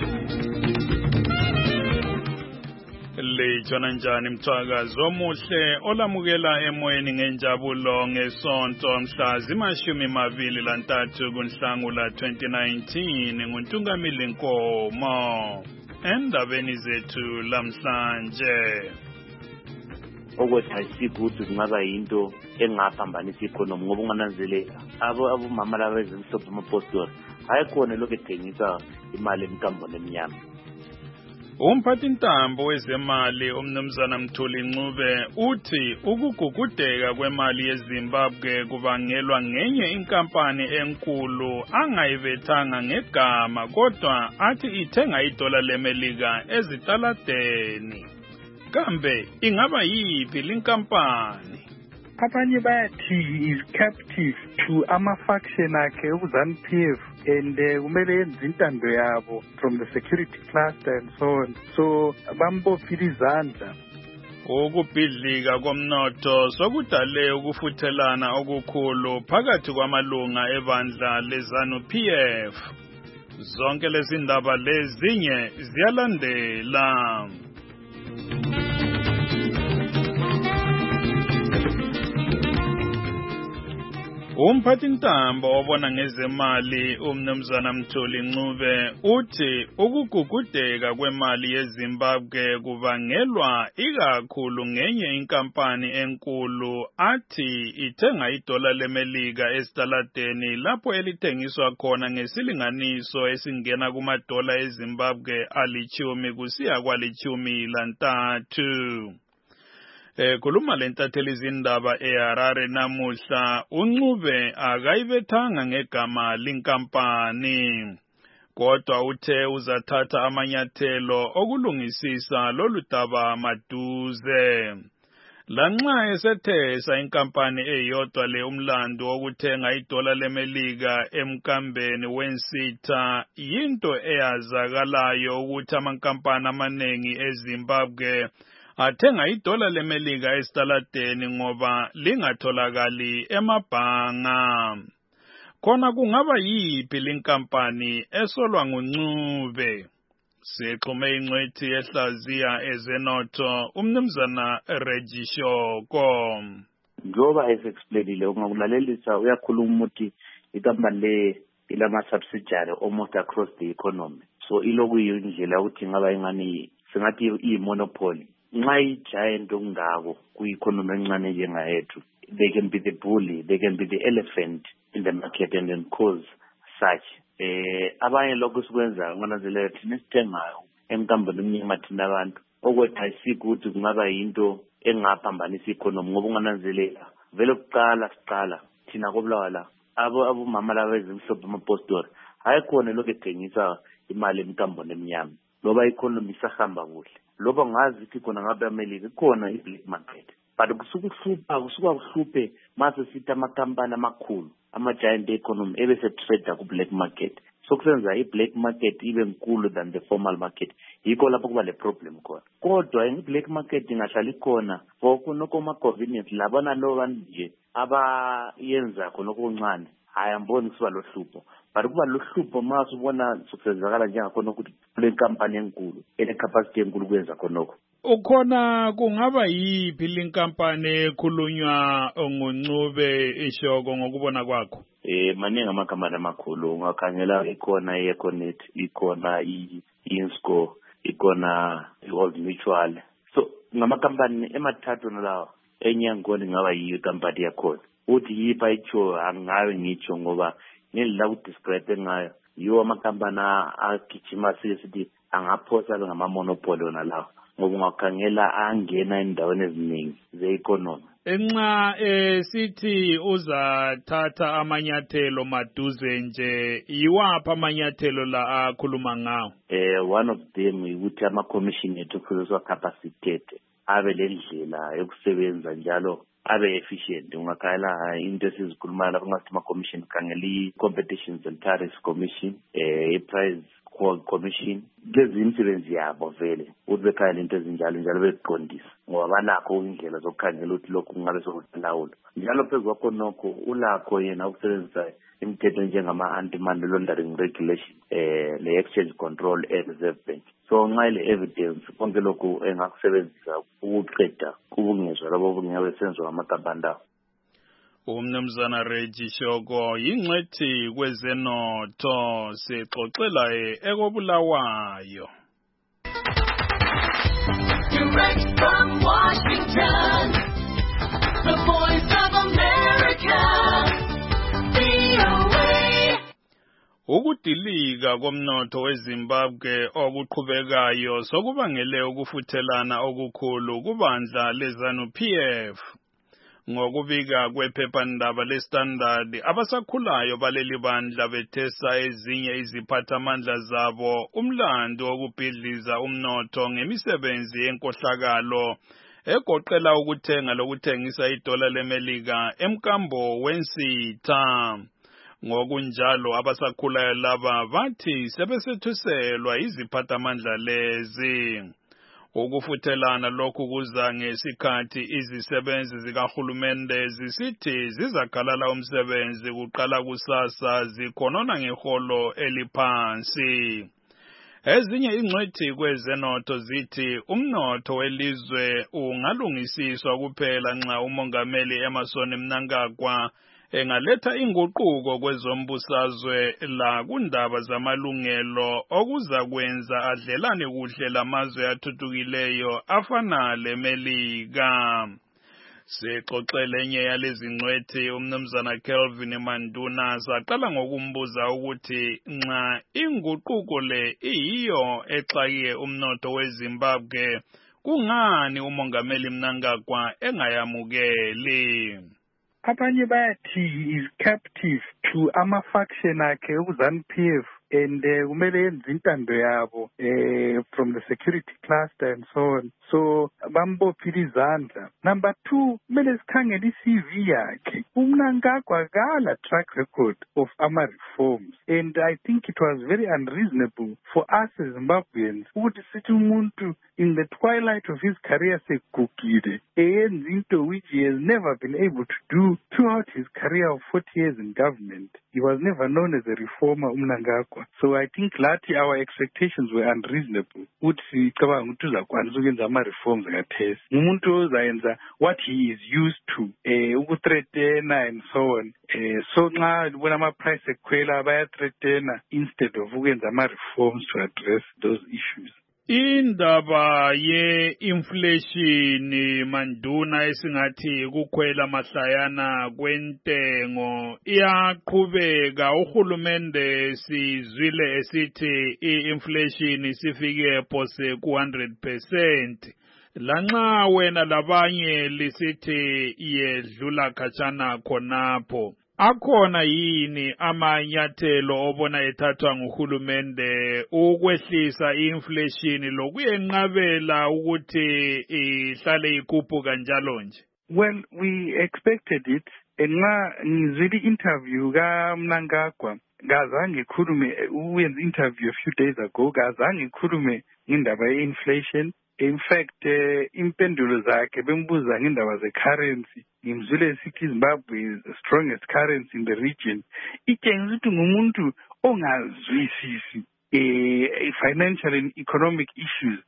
Lejona njani mthwakazi omuhle olamukela emoyeni ngenjabulo ngesonto mhla zimashumi mabili lantathu kuNhlangula twenty nineteen nguNtungamili Nkomo. Endabeni zethu lamhlanje ukuthi ayisikho ukuthi kungaba yinto engaphambanisa ikonomi ngoba ungananzelela abo abomama laba bezimhlophe amapostori hayikhona lokho ethengisa imali emkamboni emnyama. Umphathi ntambo wezemali umnumzana Mthuli Ncube uthi ukugugudeka kwemali yeZimbabwe kubangelwa ngenye inkampani enkulu angayibethanga ngegama kodwa athi ithenga idola lemelika ezitaladeni. Kambe ingaba yiphi linkampani? Abanye bayathi he is captive to ama-faction akhe uZANU-P F and kumele yenze intando yabo from the security cluster and so on. So bambophile izandla. Ukubhidlika komnotho sokudale ukufuthelana okukhulu phakathi kwamalunga ebandla leZANU-P F. Zonke lezi ndaba lezinye ziyalandela. Umphathi ntambo obona ngezemali umnumzana Mthuli Ncube uthi ukugugudeka kwemali yeZimbabwe kubangelwa ikakhulu ngenye inkampani enkulu athi ithenga idola lemelika esitaladeni lapho elithengiswa khona ngesilinganiso esingena kumadola eZimbabwe alichumi kusiya kwalichumi lantathu. Eh kuluma lentatheli izindaba eHarare namuhla uNcube akayibethanga ngegama linkampani kodwa uthe uzathatha amanyathelo okulungisisa lolu daba maduze. Lanxa esethesa inkampani eyodwa le umlando wokuthenga idola lemelika emkambeni wensitha yinto eyazakalayo ukuthi amankampani amanengi eZimbabwe athenga idola lemelika esitaladeni ngoba lingatholakali emabhanga. Khona kungaba yiphi linkampani esolwa nguNcube? Sixhume ingcwethi ehlaziya ezenotho umnumzana Regishoko. Njoba esexplainile ungakulalelisa uyakhuluma ukuthi ikampani le ilama subsidiary almost across the economy. So iloku yindlela ukuthi ngaba ingani singathi i-monopoly. Nxa i-giant ongako ku-economy encane njengayethu, they can be the bully, they can be the elephant in the market and then cause such. Eh, abanye lokho sikwenza ngonanzelela thina sithengayo emkambeni omnyama thina abantu ukuthi ayisikho ukuthi kungaba yinto engaphambanisa i-economy ngoba ungananzelela vele kuqala siqala thina kobulawa la abo abomama laba bezimhlophe amapostori hayikhona lokho ethengisa imali emkambeni emnyama loba i-economy isahamba kuhle. Loba ngazi ukuthi khona ngabe amelika khona i-black market but kusukuhlupha kusuka kuhluphe mase sithi amakampani amakhulu ama-giant economy ebese trade ku-black market sokusenza i-black market ibe nkulu than the formal market yikho lapho kuba le problem khona kodwa i-black market ingahlala ikhona for kunokoma-convenience labana lo bantu nje abayenza khona okuncane hayi amboni kusuba lo hlupho but kuba lo hlupho mase ubona sokusenzakala njengakhona ukuthi kule nkampani enkulu ene-capacity enkulu kwenza khonokho. Ukhona kungaba yiphi linkampani ekhulunywa nguNcube Ishoko ngokubona kwakho? Eh maningi amakampani amakhulu ungakhangela ikhona i-Econet, ikhona i-Insco, ikhona i-Old Mutual. So ngamakampani emathathu nalawa enye ngoni ngaba yiyo ikampani yakhona. Uthi yipa icho angawe ngitsho ngoba ngela udescribe ngayo yiwo amakampani agijima sithi angaphosa ngama monopoly wona lawo ngoba ungakhangela angena endaweni eziningi ze-economy. Enxa eh sithi uzathatha amanyathelo maduze nje yiwapha amanyathelo la akhuluma ngawo? Eh one of them ukuthi ama commission ethu kuzokuwa capacitated abe lendlela yokusebenza njalo abe efficient. Ungakhayela into esizikhuluma lapho ngathi ma commission kangeli competitions and tariffs commission eh price commission lezi imisebenzi yabo vele ubekhayela into ezinjalo njalo beqondisa ngoba banakho indlela zokukhangela ukuthi lokhu kungabe sokulawula njalo phezukho nokho ulakho yena ukusebenzisa imithetho njengama anti-money laundering regulation eh le exchange control e reserve bank. So nxa le evidence konke lokhu engakusebenzisa ukuqeda kubungezwa labo bungabe senziwa amakabanda. Umnumzana Reggie Shoko yingxethi kwezenotho sixoxela ekobulawayo. Direct from Washington, the voice of America, V O A. Ukudilika komnotho weZimbabwe okuqhubekayo sokubangele ukufuthelana okukhulu kubandla leZanu P F. Ngokubika kwephephandaba leStandard, abasakhulayo baleli bandla bethesa ezinye iziphathamandla zabo umlando wokubhidliza umnotho ngemisebenzi yenkohlakalo egoqela ukuthenga lokuthengisa idola leMelika emkambo wensitha. Ngokunjalo abasakhulayo laba bathi sebesethuselwa iziphathamandla lezi. Ukufuthelana lokhu kuza ngesikhathi izisebenzi zikahulumende zisithi zizakhalala umsebenzi kuqala kusasa zikhonona ngeholo eliphansi. Ezinye ingxethi kwezenotho zithi umnotho welizwe ungalungisiswa kuphela nxa umongameli Emmerson Mnangagwa engaletha inguquko kwezombusazwe la kundaba zamalungelo okuzakwenza adlelane kuhle lamazwe athuthukileyo afana leMelika. Sixoxele enye yalezi ngcwethi umnumzana Kelvin Manduna saqala ngokumbuza ukuthi nxa inguquko le iyiyo exakiye umnotho weZimbabwe kungani umongameli Mnangagwa engayamukeli. Abanye bayathi is captive to ama-faction akhe ku-ZANU P F and kumele yenze intando yabo eh from the security cluster and so on. So bambophile izandla. Number two, kumele sikhangele i-C V yakhe. uMnangagwa akala track record of ama-reforms, and I think it was very unreasonable for us as Zimbabweans ukuthi sithi umuntu in the twilight of his career segugile eyenza into which he has never been able to do throughout his career of forty years in government. He was never known as a reformer, uMnangagwa. So I think lati our expectations were unreasonable. Uthi cabanga ukuthi uzakwanisa ukwenza ama-reforms kathesi. Umuntu ozayenza what he is used to, eh ukuthreatena and so on. Eh so nxa ubona ama-price ekhwela bayathreatena instead of ukwenza ama-reforms to address those issues. Indaba ye-inflation Manduna esingathi kukhwela mahlayana kwentengo iyaqhubeka. Uhulumende sizwile esithi i-inflation sifike phose ku one hundred percent. Lanxa wena labanye lisithi yedlula khatshana khonapho. Akhona yini amanyathelo obona ethathwa nguhulumende ukwehlisa inflation lokuyenqabela ukuthi ihlale ikhuphuka njalo nje? Well, we expected it. Nxa ngizwile interview kaMnangagwa ngazange khulume uyenza interview a few days ago ngazange khulume indaba ye-inflation. In fact, uh, impendulo zakhe bembuza ngendaba ze-currency. Ngimzwile sithi Zimbabwe is the strongest currency in the region. Itshengisa ukuthi ngumuntu ongazwisisi eh financial and economic issues.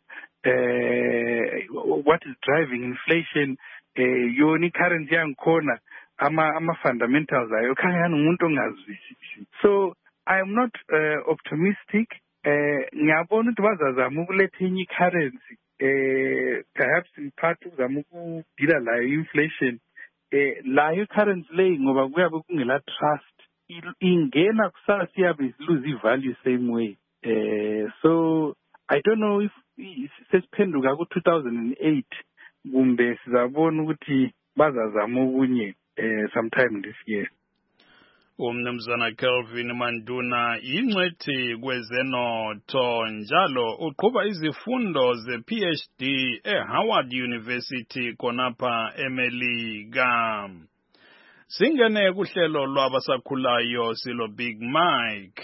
Uh, what is driving inflation? Eh yoni currency yangikhona ama ama fundamentals ayo khanya ngumuntu ongazwisisi. So I am not uh, optimistic. Eh ngiyabona ukuthi bazazama ukuletha enye currency. Eh perhaps in part uzama ukudila la inflation eh la currency lay ngoba kuyabe kungela trust ingena kusasa siyabe lose i-value same way. Eh so I don't know if sesiphenduka ku two thousand eight kumbe sizabona ukuthi bazazama okunye eh sometime this year. Umnumzana Kelvin Manduna ingcwethi kwezenotho njalo uqhuba izifundo ze-P H D eHoward University konapha eMelika. Singene kuhlelo lwabasakhulayo silo Big Mike.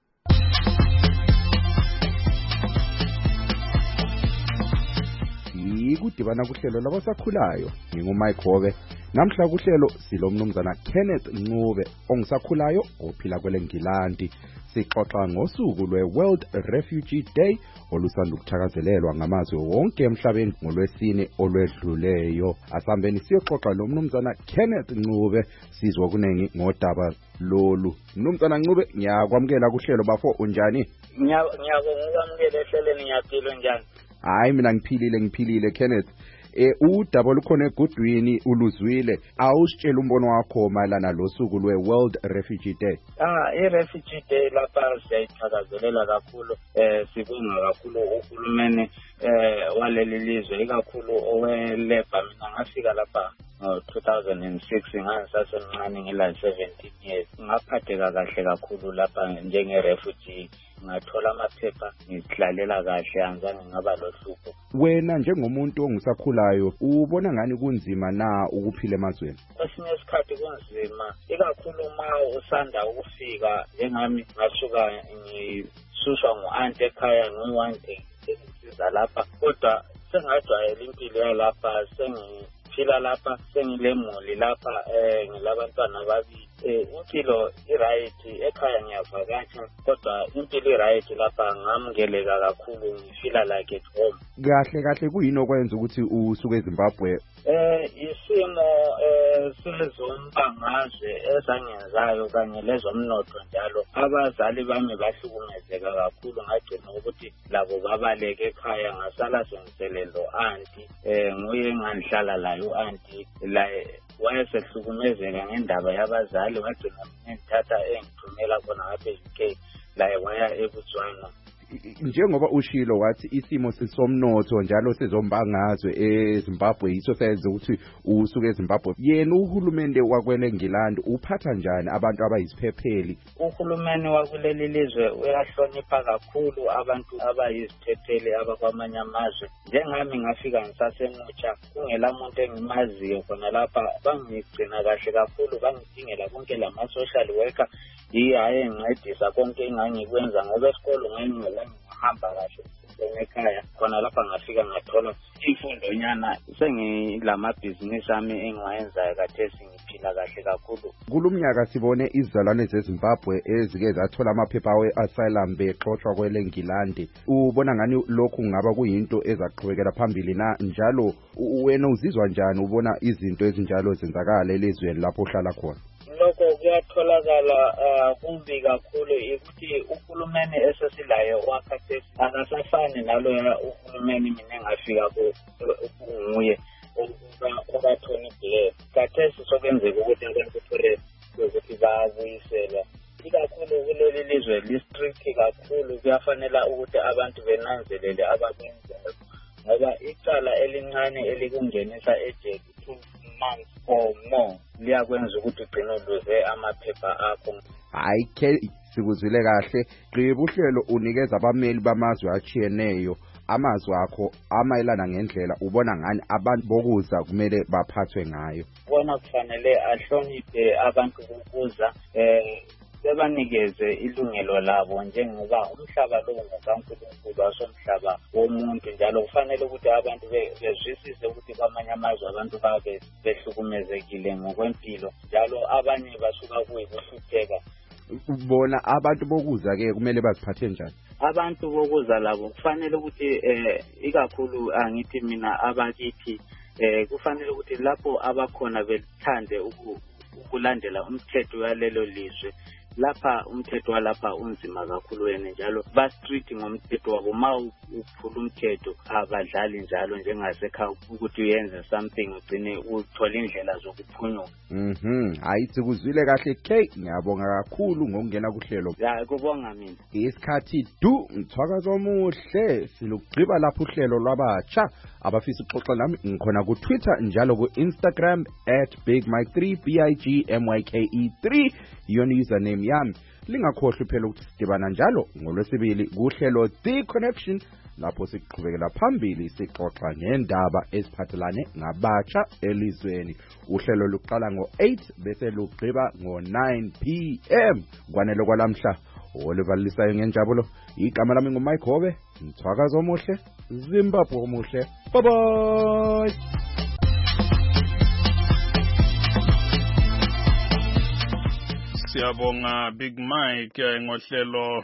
Ikudibana kuhlelo labasakhulayo ngingumike Wobe. Namhla kuhlelo silomnumzana Kenneth Ncube ongisakhulayo ophila kweleNgilandi. Sixoxa ngosuku lwe-World Refugee Day olusanda ukuthakazelelwa ngamazwe wonke emhlabeni ngolwesine olwedluleyo. Asambeni siyoxoxa lomnumzana Kenneth Ncube sizwe kunengi ngodaba lolu. Mnumzana Ncube ngiyakwamukela kuhlelo bafo unjani? Ngiyabonga ukwamukela ehleleni ngiyaphila njani? Hayi mina ngiphilile ngiphilile Kenneth. Eh udaba lukhona egudwini uluzwile awusitshela umbono wakho malana losuku lwe-World Refugee Day. Ah i-Refugee Day lapha siyayithakazelela kakhulu eh sibonga kakhulu uhulumeni eh waleli lizwe ikakhulu oweleba mina ngafika lapha ngo two thousand six ngisasemncane ngila seventeen years ngaphatheka kahle kakhulu lapha njenge-refugee ngathola amaphepha ngisihlalela kahle anzange ngaba lohlupho. Wena njengomuntu ongisakhulayo ubona ngani kunzima na ukuphila emazweni? Kwesinye isikhathi kunzima ikakhulu uma usanda ukufika njengami ngasuka ngisuswa ngu-anti ekhaya ngiyi-one day ngisiza lapha kodwa sengajwayela impilo yalapha sengiphila lapha sengilemuli lapha eh ngilabantwana ababili. Eh impilo iright ekhaya ngiyavakatsha kodwa impilo iright lapha ngamngeleka kakhulu ngifila like at home. Kahle kahle kuyini okwenza ukuthi usuke eZimbabwe? Eh isimo eh sezombangazwe ezangenzayo kanye lezomnotho njalo abazali bami bahlukumezeka kakhulu ngagcina ukuthi labo babaleke ekhaya ngasala sengiselelo aunti eh nguye ngangihlala layo aunti la wayesehlukumezeka ngendaba yabazali wagcina ngithatha engithumela khona ngapha e-U K la waya eBotswana. Njengoba ushilo wathi isimo sesomnotho njalo sezombangazwe eZimbabwe yiso senze ukuthi usuke eZimbabwe, yena uhulumende wakweleNgilandi uphatha njani abantu abayiziphepheli? Uhulumeni wakuleli lizwe uyahlonipha kakhulu abantu abayiziphepheli abakwamanye amazwe. Njengami ngafika ngisasemutsha kungela muntu engimaziyo khona lapha bangigcina kahle kakhulu bangidingela konke lama social worker yihaye ngincedisa konke engangikwenza ngoba esikolo ngangingela ngihamba kahle ekhaya khona lapha ngafika ngathola imfundo nyana sengilama business ami engiwayenzayo kade singiphila kahle kakhulu. Kulumnyaka sibone izizalwane zeZimbabwe ezike zathola amaphepha awe-asylum bexoshwa kweleNgilandi. Ubona ngani lokhu kungaba kuyinto ezaqhubekela phambili na njalo wena uzizwa njani ubona izinto ezinjalo zenzakala elizweni lapho uhlala khona? Lokho kuyatholakala kumbi kakhulu ukuthi uhulumeni esesilayo wakhathesi akasafani nalo uhulumeni mina ngafika kunguye ukuba Tony Blair. Khathesi sokwenzeka ukuthi abantu press ukuthi babuyisela ikakhulu kuleli lizwe listrict kakhulu kuyafanele ukuthi abantu benanzelele abakwenzayo ngoba icala elincane elikungenisa ejele two months or more liyakwenza ukuthi ugcine uluze amaphepha akho. Hayi ke sikuzwile kahle qiba uhlelo unikeza abameli bamazwe achiyeneyo amazwi akho amayelana ngendlela ubona ngani abantu bokuza kumele baphathwe ngayo. Bona kufanele ahloniphe abantu bokuza eh sebanikeze ilungelo labo njengoba umhlaba lo ngokaNkulunkulu asomhlaba womuntu njalo kufanele ukuthi abantu bezwisise ukuthi kwamanye amazwe abantu babe behlukumezekile ngokwempilo njalo abanye basuka kuyikuhlupheka. Bona abantu bokuza ke kumele baziphathe njani? Abantu bokuza labo kufanele ukuthi eh ikakhulu angithi mina abakithi eh kufanele ukuthi lapho abakhona bethande ukulandela umthetho walelo lizwe. Lapha umthetho walapha unzima kakhulu wena njalo ba strict ngomthetho wabo ma uphula umthetho abadlali njalo njengasekhaya ukuthi uyenze something ugcine uthola indlela zokuphunyuka. Mhm, hayithi kuzwile kahle K, ngiyabonga kakhulu ngokungena kuhlelo. Ya kubonga mina. Isikhathi du mthwakazo omuhle silugqiba lapho uhlelo lwabatsha abafisa ukuxoxa nami ngikhona ku Twitter njalo ku Instagram at big mike three b i g m y k e three yona username yami. Lingakhohlwa phela ukuthi sidibana njalo ngolwesibili kuhlelo The Connection lapho siqhubekela phambili sixoxa ngendaba eziphathelane ngabatsha elizweni. Uhlelo luqala ngo eight bese lugqiba ngo nine p m kwanele kwalamhla olivalisayo ngenjabulo. Igama lami nguMike Hobe, mthwakazo omuhle, Zimbabwe omuhle. Bye bye. Siyabonga Big Mike ngohlelo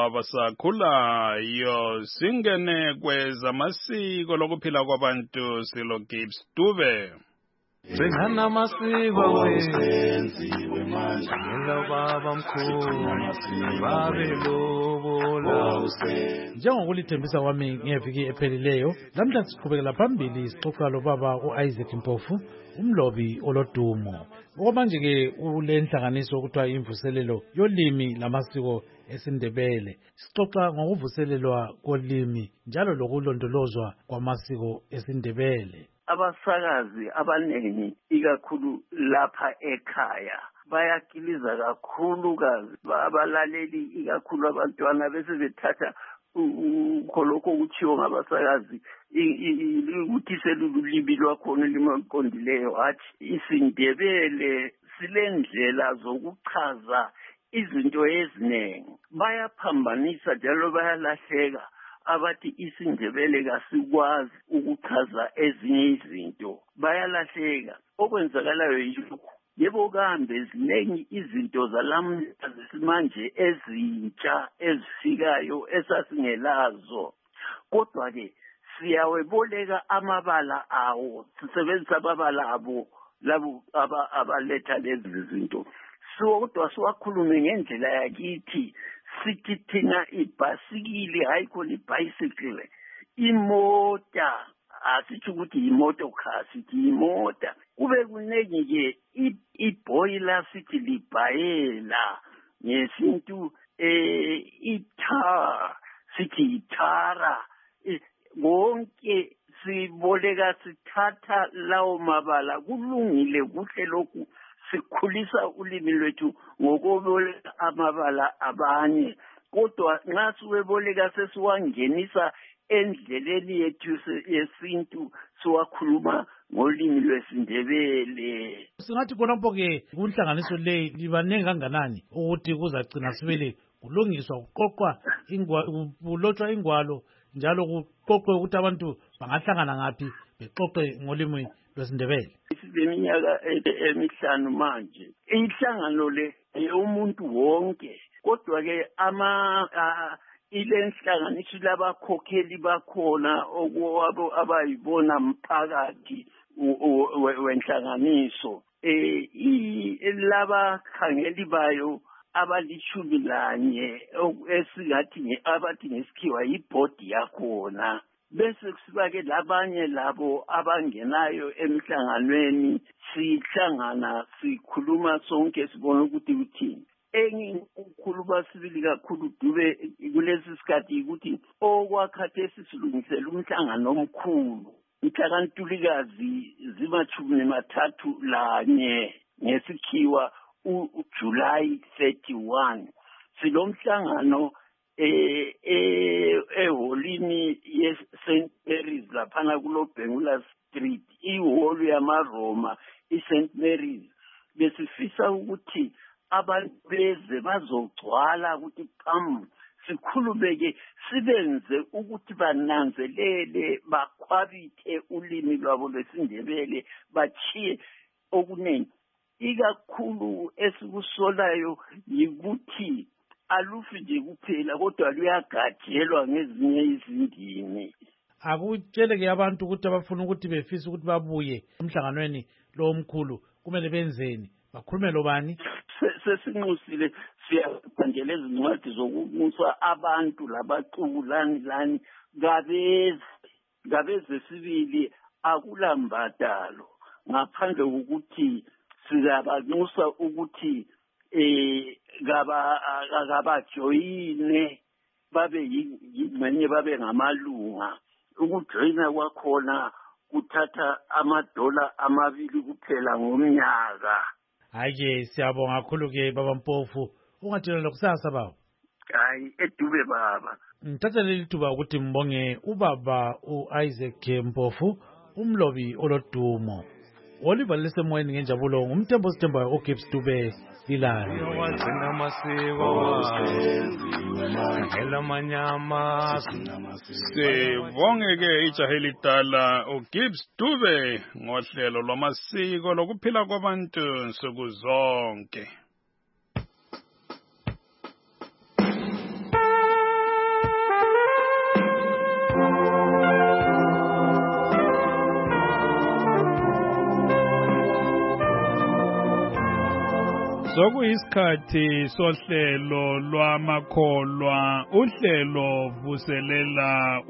lwabasakhulayo. Singene kwezamasiko lokuphila kwabantu silo Gibbs Dube. Sengana masiko wenziwe manje ngelo baba mkhulu babe lobola. Njengokulithembisa kwami ngeviki ephelileyo, namhlanje siqhubekela phambili sixoxa lo baba uIsaac Mpofu, umlobi olodumo. Okwamanje ke ule nhlanganiso okuthiwa imvuselelo yolimi lamasiko esiNdebele. Sixoxa ngokuvuselelwa kolimi njalo lokulondolozwa kwamasiko esiNdebele. Abasakazi abaningi ikakhulu lapha ekhaya bayakiliza kakhulu kazi abalaleli ikakhulu abantwana bese bethatha ukholoko ukuthiwa ngabasakazi ukuthi selulimi lwakhona limaqondileyo athi isiNdebele silendlela zokuchaza izinto eziningi. Bayaphambanisa njalo bayalahleka abathi isiNdebele kasikwazi ukuchaza ezinye izinto. Bayalahleka. Okwenzakalayo yikho yebo kambe ziningi izinto zalamhla zesimanje ezintsha ezifikayo esasingelazo. Kodwa ke siyaweboleka amabala awo, sisebenzisa amabala abo labo abaletha lezi zinto. So kodwa siwakhulume ngendlela yakithi. Sithi thina ibhasikili hayi khona ibicycle, imota asitsho ukuthi imoto car, sithi imota. Kube kunengi ke iboiler sithi libhayela ngesintu, eh ithara sithi ithara. Wonke siboleka sithatha lawo mabala. Kulungile kuhle lokhu, sikhulisa ulimi lwethu ngokuboleka amabala abanye. Kodwa nxa siweboleka sesiwangenisa endleleni yethu yesintu, siwakhuluma ngolimi lwesiNdebele. Singathi khonapho ke kunhlanganiso le libanenge kanganani ukuthi kuzagcina sibele kulungiswa kuqoqwa kulotshwa ingwalo njalo kuqoqwe ukuthi abantu bangahlangana ngaphi bexoxe ngolimi lwesiNdebele. Sileminyaka emihlanu manje. Inhlangano le umuntu wonke, kodwa ke ama ile nhlanganiso labakhokheli bakhona okwabo abayibona mphakathi wenhlanganiso. Eh laba khangeli bayo abalishumi lanye esingathi abathi ngesikhiwa ibhodi yakhona. Bese kusibake labanye labo abangenayo emhlanganweni, sihlangana sikhuluma sonke sibona ukuthi uthini. Engi ukukhuluma sibili kakhulu Dube kulesi sikhathi ukuthi okwakhathesi silungisela umhlangano omkhulu. Mhlakantulikazi zimachumi amathathu lanye ngesikhiwa uJuly thirty-one. Silomhlangano eh eholini yeSaint Mary's laphana kuloBengula Street, iholu yamaRoma iSaint Mary's. Besifisa ukuthi abantu beze bazogcwala ukuthi qam sikhulubeke sibenze ukuthi bananzelele bakhwabithe ulimi lwabo lwesiNdebele bachiye okuningi. Ikakhulu esikusolayo yikuthi alufi nje kuphela kodwa luyagajelwa ngezinye izindimi. Akutshele ke abantu ukuthi abafuna ukuthi befisa ukuthi babuye emhlanganweni lo omkhulu kumele benzeni, bakhulume lobani? Sesinqusile siyabhanjela izincwadi zokubusa abantu labaculani lani ngabezi ngabezi sibili akulambadalo ngaphandle ukuthi sizabanxusa ukuthi eh ngaba akabajoyine babe yingxenye babe ngamalunga ukujoyina kwakhona kuthatha amadola amabili kuphela ngomnyaka. Hayi siyabonga kakhulu ke baba Mpofu ungatshela kusasa baba. Hayi edube baba. Ngithatha leli thuba ukuthi mbonge ubaba uIsaac Mpofu umlobi olodumo. Oliver lesemoyeni ngenjabulo ngumthembo sithembayo uGibbs Dube Lilani. Wazina amasiko elamanyama sibongeke ijaha elidala uGibbs Dube ngohlelo lwamasiko lokuphila kwabantu nsuku zonke. Sokuyisikhathi sohlelo lwamakholwa uhlelo vuselela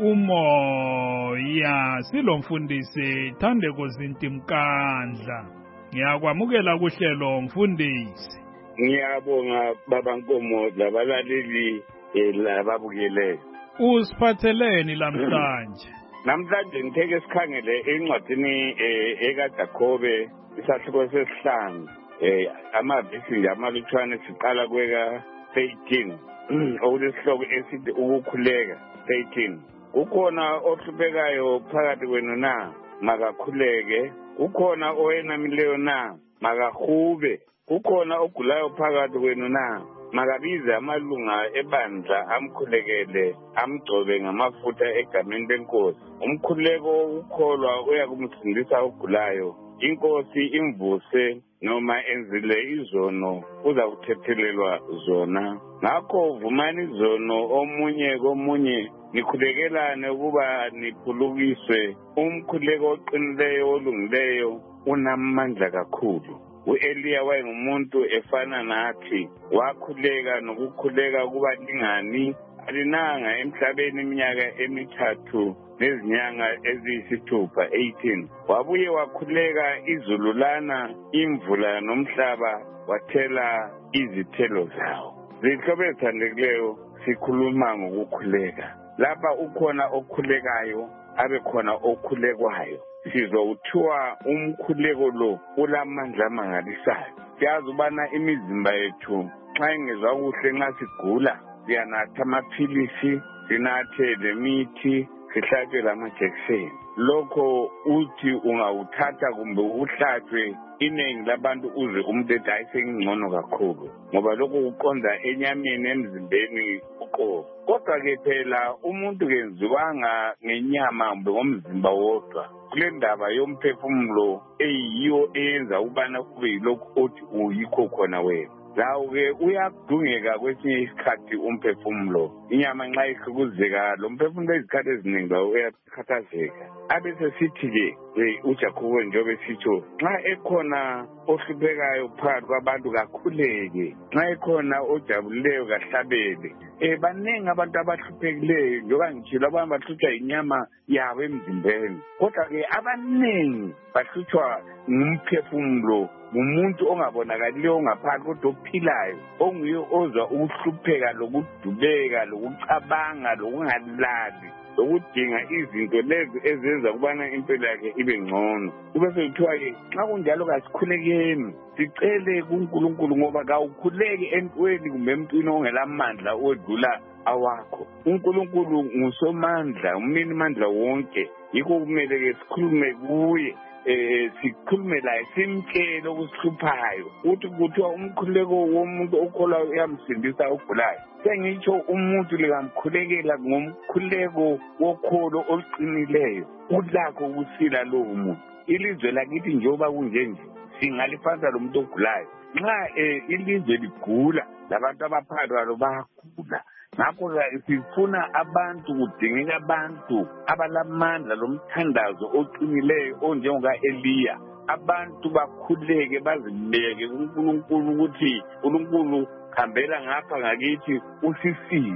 umoya silomfundisi Thandeko Zintimkandla. Ngiyakwamukela kuhlelo mfundisi. Ngiyabonga baba Nkomo labalaleli lababukeleyo. Usiphatheleni lamhlanje? Namhlanje ngitheke sikhangele encwadini ekaJakobe isahluko sesihlanu. Eh amavesi nje amalutshwane siqala kweka eighteen okulesihloko esithi ukukhuleka eighteen. Kukhona ohluphekayo phakathi kwenu na makakhuleke, kukhona oyenamileyo na makahube, kukhona ogulayo phakathi kwenu na makabize amalunga ebandla amkhulekele amgcobe ngamafutha egameni lenkosi. Umkhuleko ukholwa uyakumsindisa ogulayo, inkosi imvuse noma enzile izono uza kuthethelelwa zona. Ngakho vumani izono omunye komunye nikhulekelane ukuba niphulukiswe. Umkhuleko oqinileyo olungileyo unamandla kakhulu. U-Eliya wayengumuntu efana nathi, wakhuleka nokukhuleka kuba lingani alinanga emhlabeni iminyaka emithathu nezinyanga eziyisithupha eighteen. Wabuye wakhuleka izulu lana imvula nomhlaba wathela izithelo zawo. Zihlobo ezithandekileyo sikhuluma ngokukhuleka. Lapha ukhona okhulekayo abe khona okhulekwayo. Sizothiwa umkhuleko lo ulamandla amangalisayo. Siyazi ubana imizimba yethu xa ingezwa kuhle nxa sigula siyanatha amaphilisi, sinathe lemithi, sihlatshwe lamajekiseni. Lokho uthi ungawuthatha kumbe uhlatshwe iningi labantu uze umuntu ethi hayi sengingcono kakhulu ngoba lokho kuqonda enyameni emzimbeni uqobo. Kodwa-ke phela umuntu kenziwanga ngenyama kumbe ngomzimba wodwa. Kule ndaba yomphefumulo eyiyo eyenza ukubana kube yilokhu othi uyikho khona wena. Lawo-ke uyadungeka kwesinye isikhathi umphefumulo. Inyama nxa ihlukuzeka lo mphefumulo izikhathi eziningi lawo uyakhathazeka. Abese sithi-ke uJakobe njengoba sitsho nxa ekhona ohluphekayo phakathi kwabantu kakhuleke, nxa ekhona ojabulileyo kahlabele. Eh baningi abantu abahluphekileyo njengoba ngitshilo abanye bahlutshwa inyama yabo emzimbeni, kodwa-ke abaningi bahlutshwa ngumphefumulo, ngumuntu ongabonakaliyo ongaphandle kodwa ophilayo, onguye ozwa ukuhlupheka lokudubeka lokucabanga lokungalali lokudinga izinto lezi ezenza kubana impilo yakhe ibe ngcono. Kube sekuthiwa-ke nxa kunjalo kasikhulekeni sicele kuNkulunkulu ngoba kawukhuleki entweni kumbe emntwini ongelamandla odlula awakho. uNkulunkulu ngusomandla, umnini mandla wonke, yikho kumele-ke sikhulume kuye. Eh sikhulume laye simtshele okusihluphayo. Uthi kuthiwa umkhuleko womuntu okholwayo uyamsindisa ogulayo. Sengitsho umuntu likamkhulekela ngomkhuleko wokholo oluqinileyo ulakho ukusila lowo muntu. Ilizwe lakithi njengoba kunje nje singalifanisa lo muntu ogulayo. Nxa ilizwe ligula labantu abaphakathi bayagula. Ngakho sifuna abantu, kudingeka abantu abalamandla lomthandazo oqinileyo onjengoka Eliya. Abantu bakhuleke bazibeke kuNkulunkulu ukuthi uNkulunkulu khambela ngapha ngakithi usisize.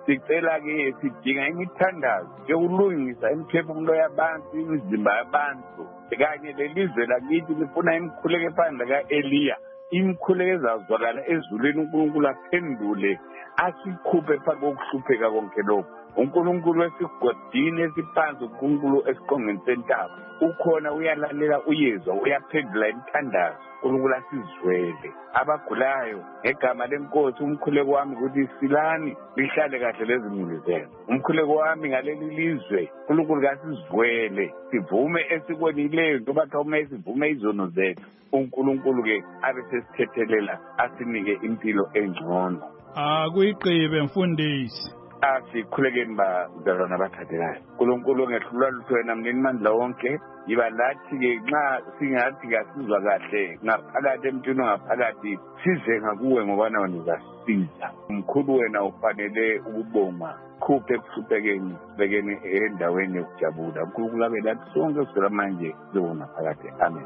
sicela-ke sidinga imithandazo yokulungisa imiphefumulo yabantu, imizimba yabantu, kanye lelizwe lakithi lifuna imikhuleko efana laka-Eliya, imikhuleko ezazwakala ezulwini uNkulunkulu aphendule, asikhuphe phambi kokuhlupheka konke lokho. uNkulunkulu esigodini esiphansi, uNkulunkulu esiqongweni sentaba, ukhona uyalalela, uyezwa, uyaphendula imithandazo. uNkulunkulu asizwele abagulayo ngegama lenkosi. Umkhuleko wami ukuthi silani lihlale kahle lezimuli zenu. Umkhuleko wami ngaleli lizwe, uNkulunkulu kasizwele, sivume esikwenileyo njengoba thome sivume izono zethu. uNkulunkulu-ke abe sesithethelela asinike impilo engcono. Akuyiqibe mfundisi. Asikhulekeni bazalwana abathathekayo. uNkulunkulu ngehlulwa lutho wena mnini mandla wonke. Yiba lathi-ke nxa singathi kasizwa kahle ngaphakathi emntwini ngaphakathi, size ngakuwe ngoba nawe uzasisiza. Mkhulu wena ufanele ukubonga, khuphe ekuhluphekeni, bekeni endaweni yokujabula. uNkulunkulu abe lathi sonke kusukela manje sizobona phakathi. Amen.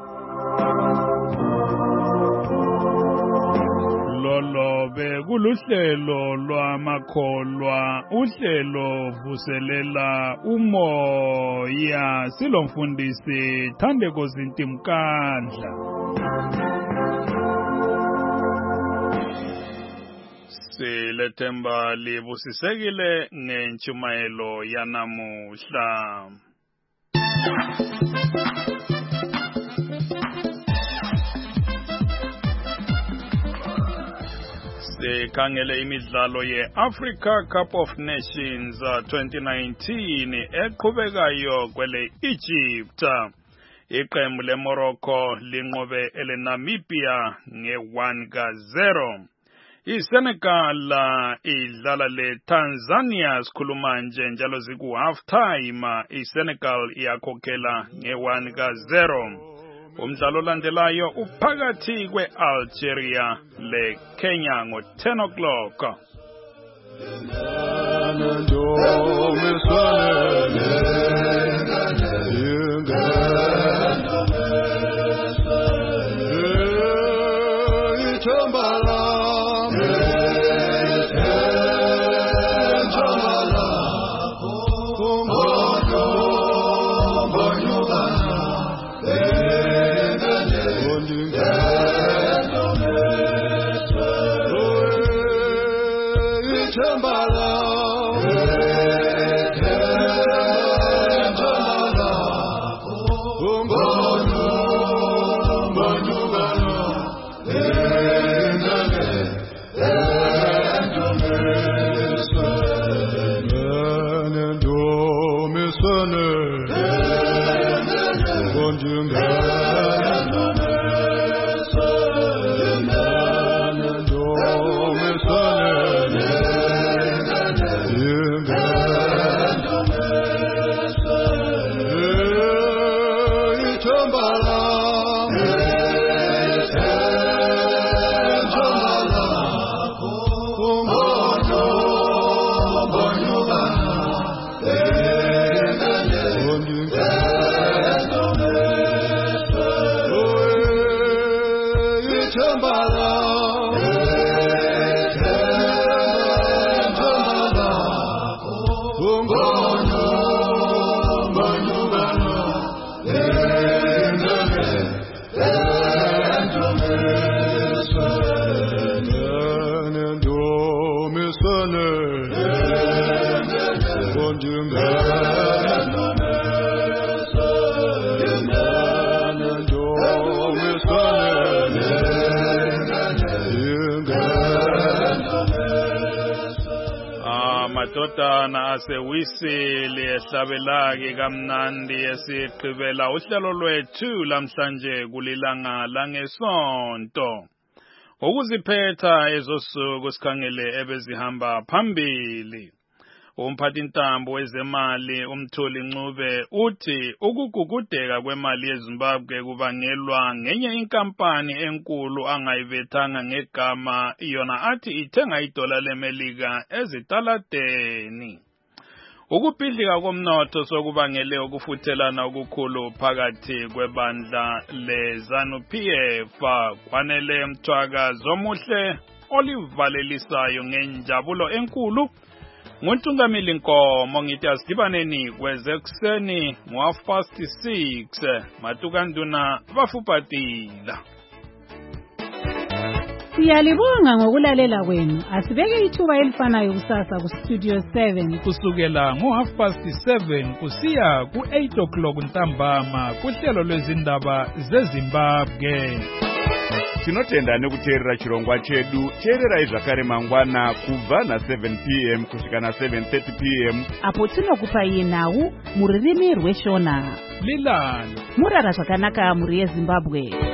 Lolo bekuluhlelo lwamakholwa, uhlelo vuselela umoya, silomfundisi Thandeko Zintimkandla. Silethemba libusisekile ngentshumayelo yanamuhla. Sikhangele imidlalo ye-Africa Cup of Nations twenty nineteen eqhubekayo kwele Egypt. Iqembu leMorocco linqobe eleNamibia nge-one ka zero. ISenegal idlala leTanzania sikhuluma nje njalo ziku half time. ISenegal iyakhokhela nge-one ka zero. Umdlalo landelayo uphakathi kwe-Algeria le-Kenya ngo ten o'clock. Madodana asewisile ehlabelake kamnandi esiqhubela uhlelo lwethu lamhlanje kulilanga langesonto. Ukuziphetha ezosuku sikhangele ebezihamba phambili. Umphathintambo wezemali uMtholi Ncube uthi ukugugudeka kwemali yeZimbabwe kubangelwa ngenye inkampani enkulu angayivethanga ngegama yona athi ithenga idola leMelika ezitaladeni. Ukubhidlika komnotho sokubangele ukufuthelana okukhulu phakathi kwebandla leZANU-P F kwanele mthwakazi omuhle olivalelisayo ngenjabulo enkulu nguntungamili Nkomo ngithi asidibaneni kwezekuseni ngo-half past six matukanduna bafupatila. Siyalibonga ngokulalela kwenu. Asibeke ithuba elifanayo kusasa ku-Studio seven. Kusukela ngo-half past seven kusiya ku-eight o'clock ntambama kuhlelo lwezindaba zeZimbabwe. Tinotenda nekuteerera chirongwa chedu. Teererai zvakare mangwana kubva na seven p m kusvika na seven thirty p m apo tinokupai nhau muririmi rweshona. Lilani murara zvakanaka muri yeZimbabwe.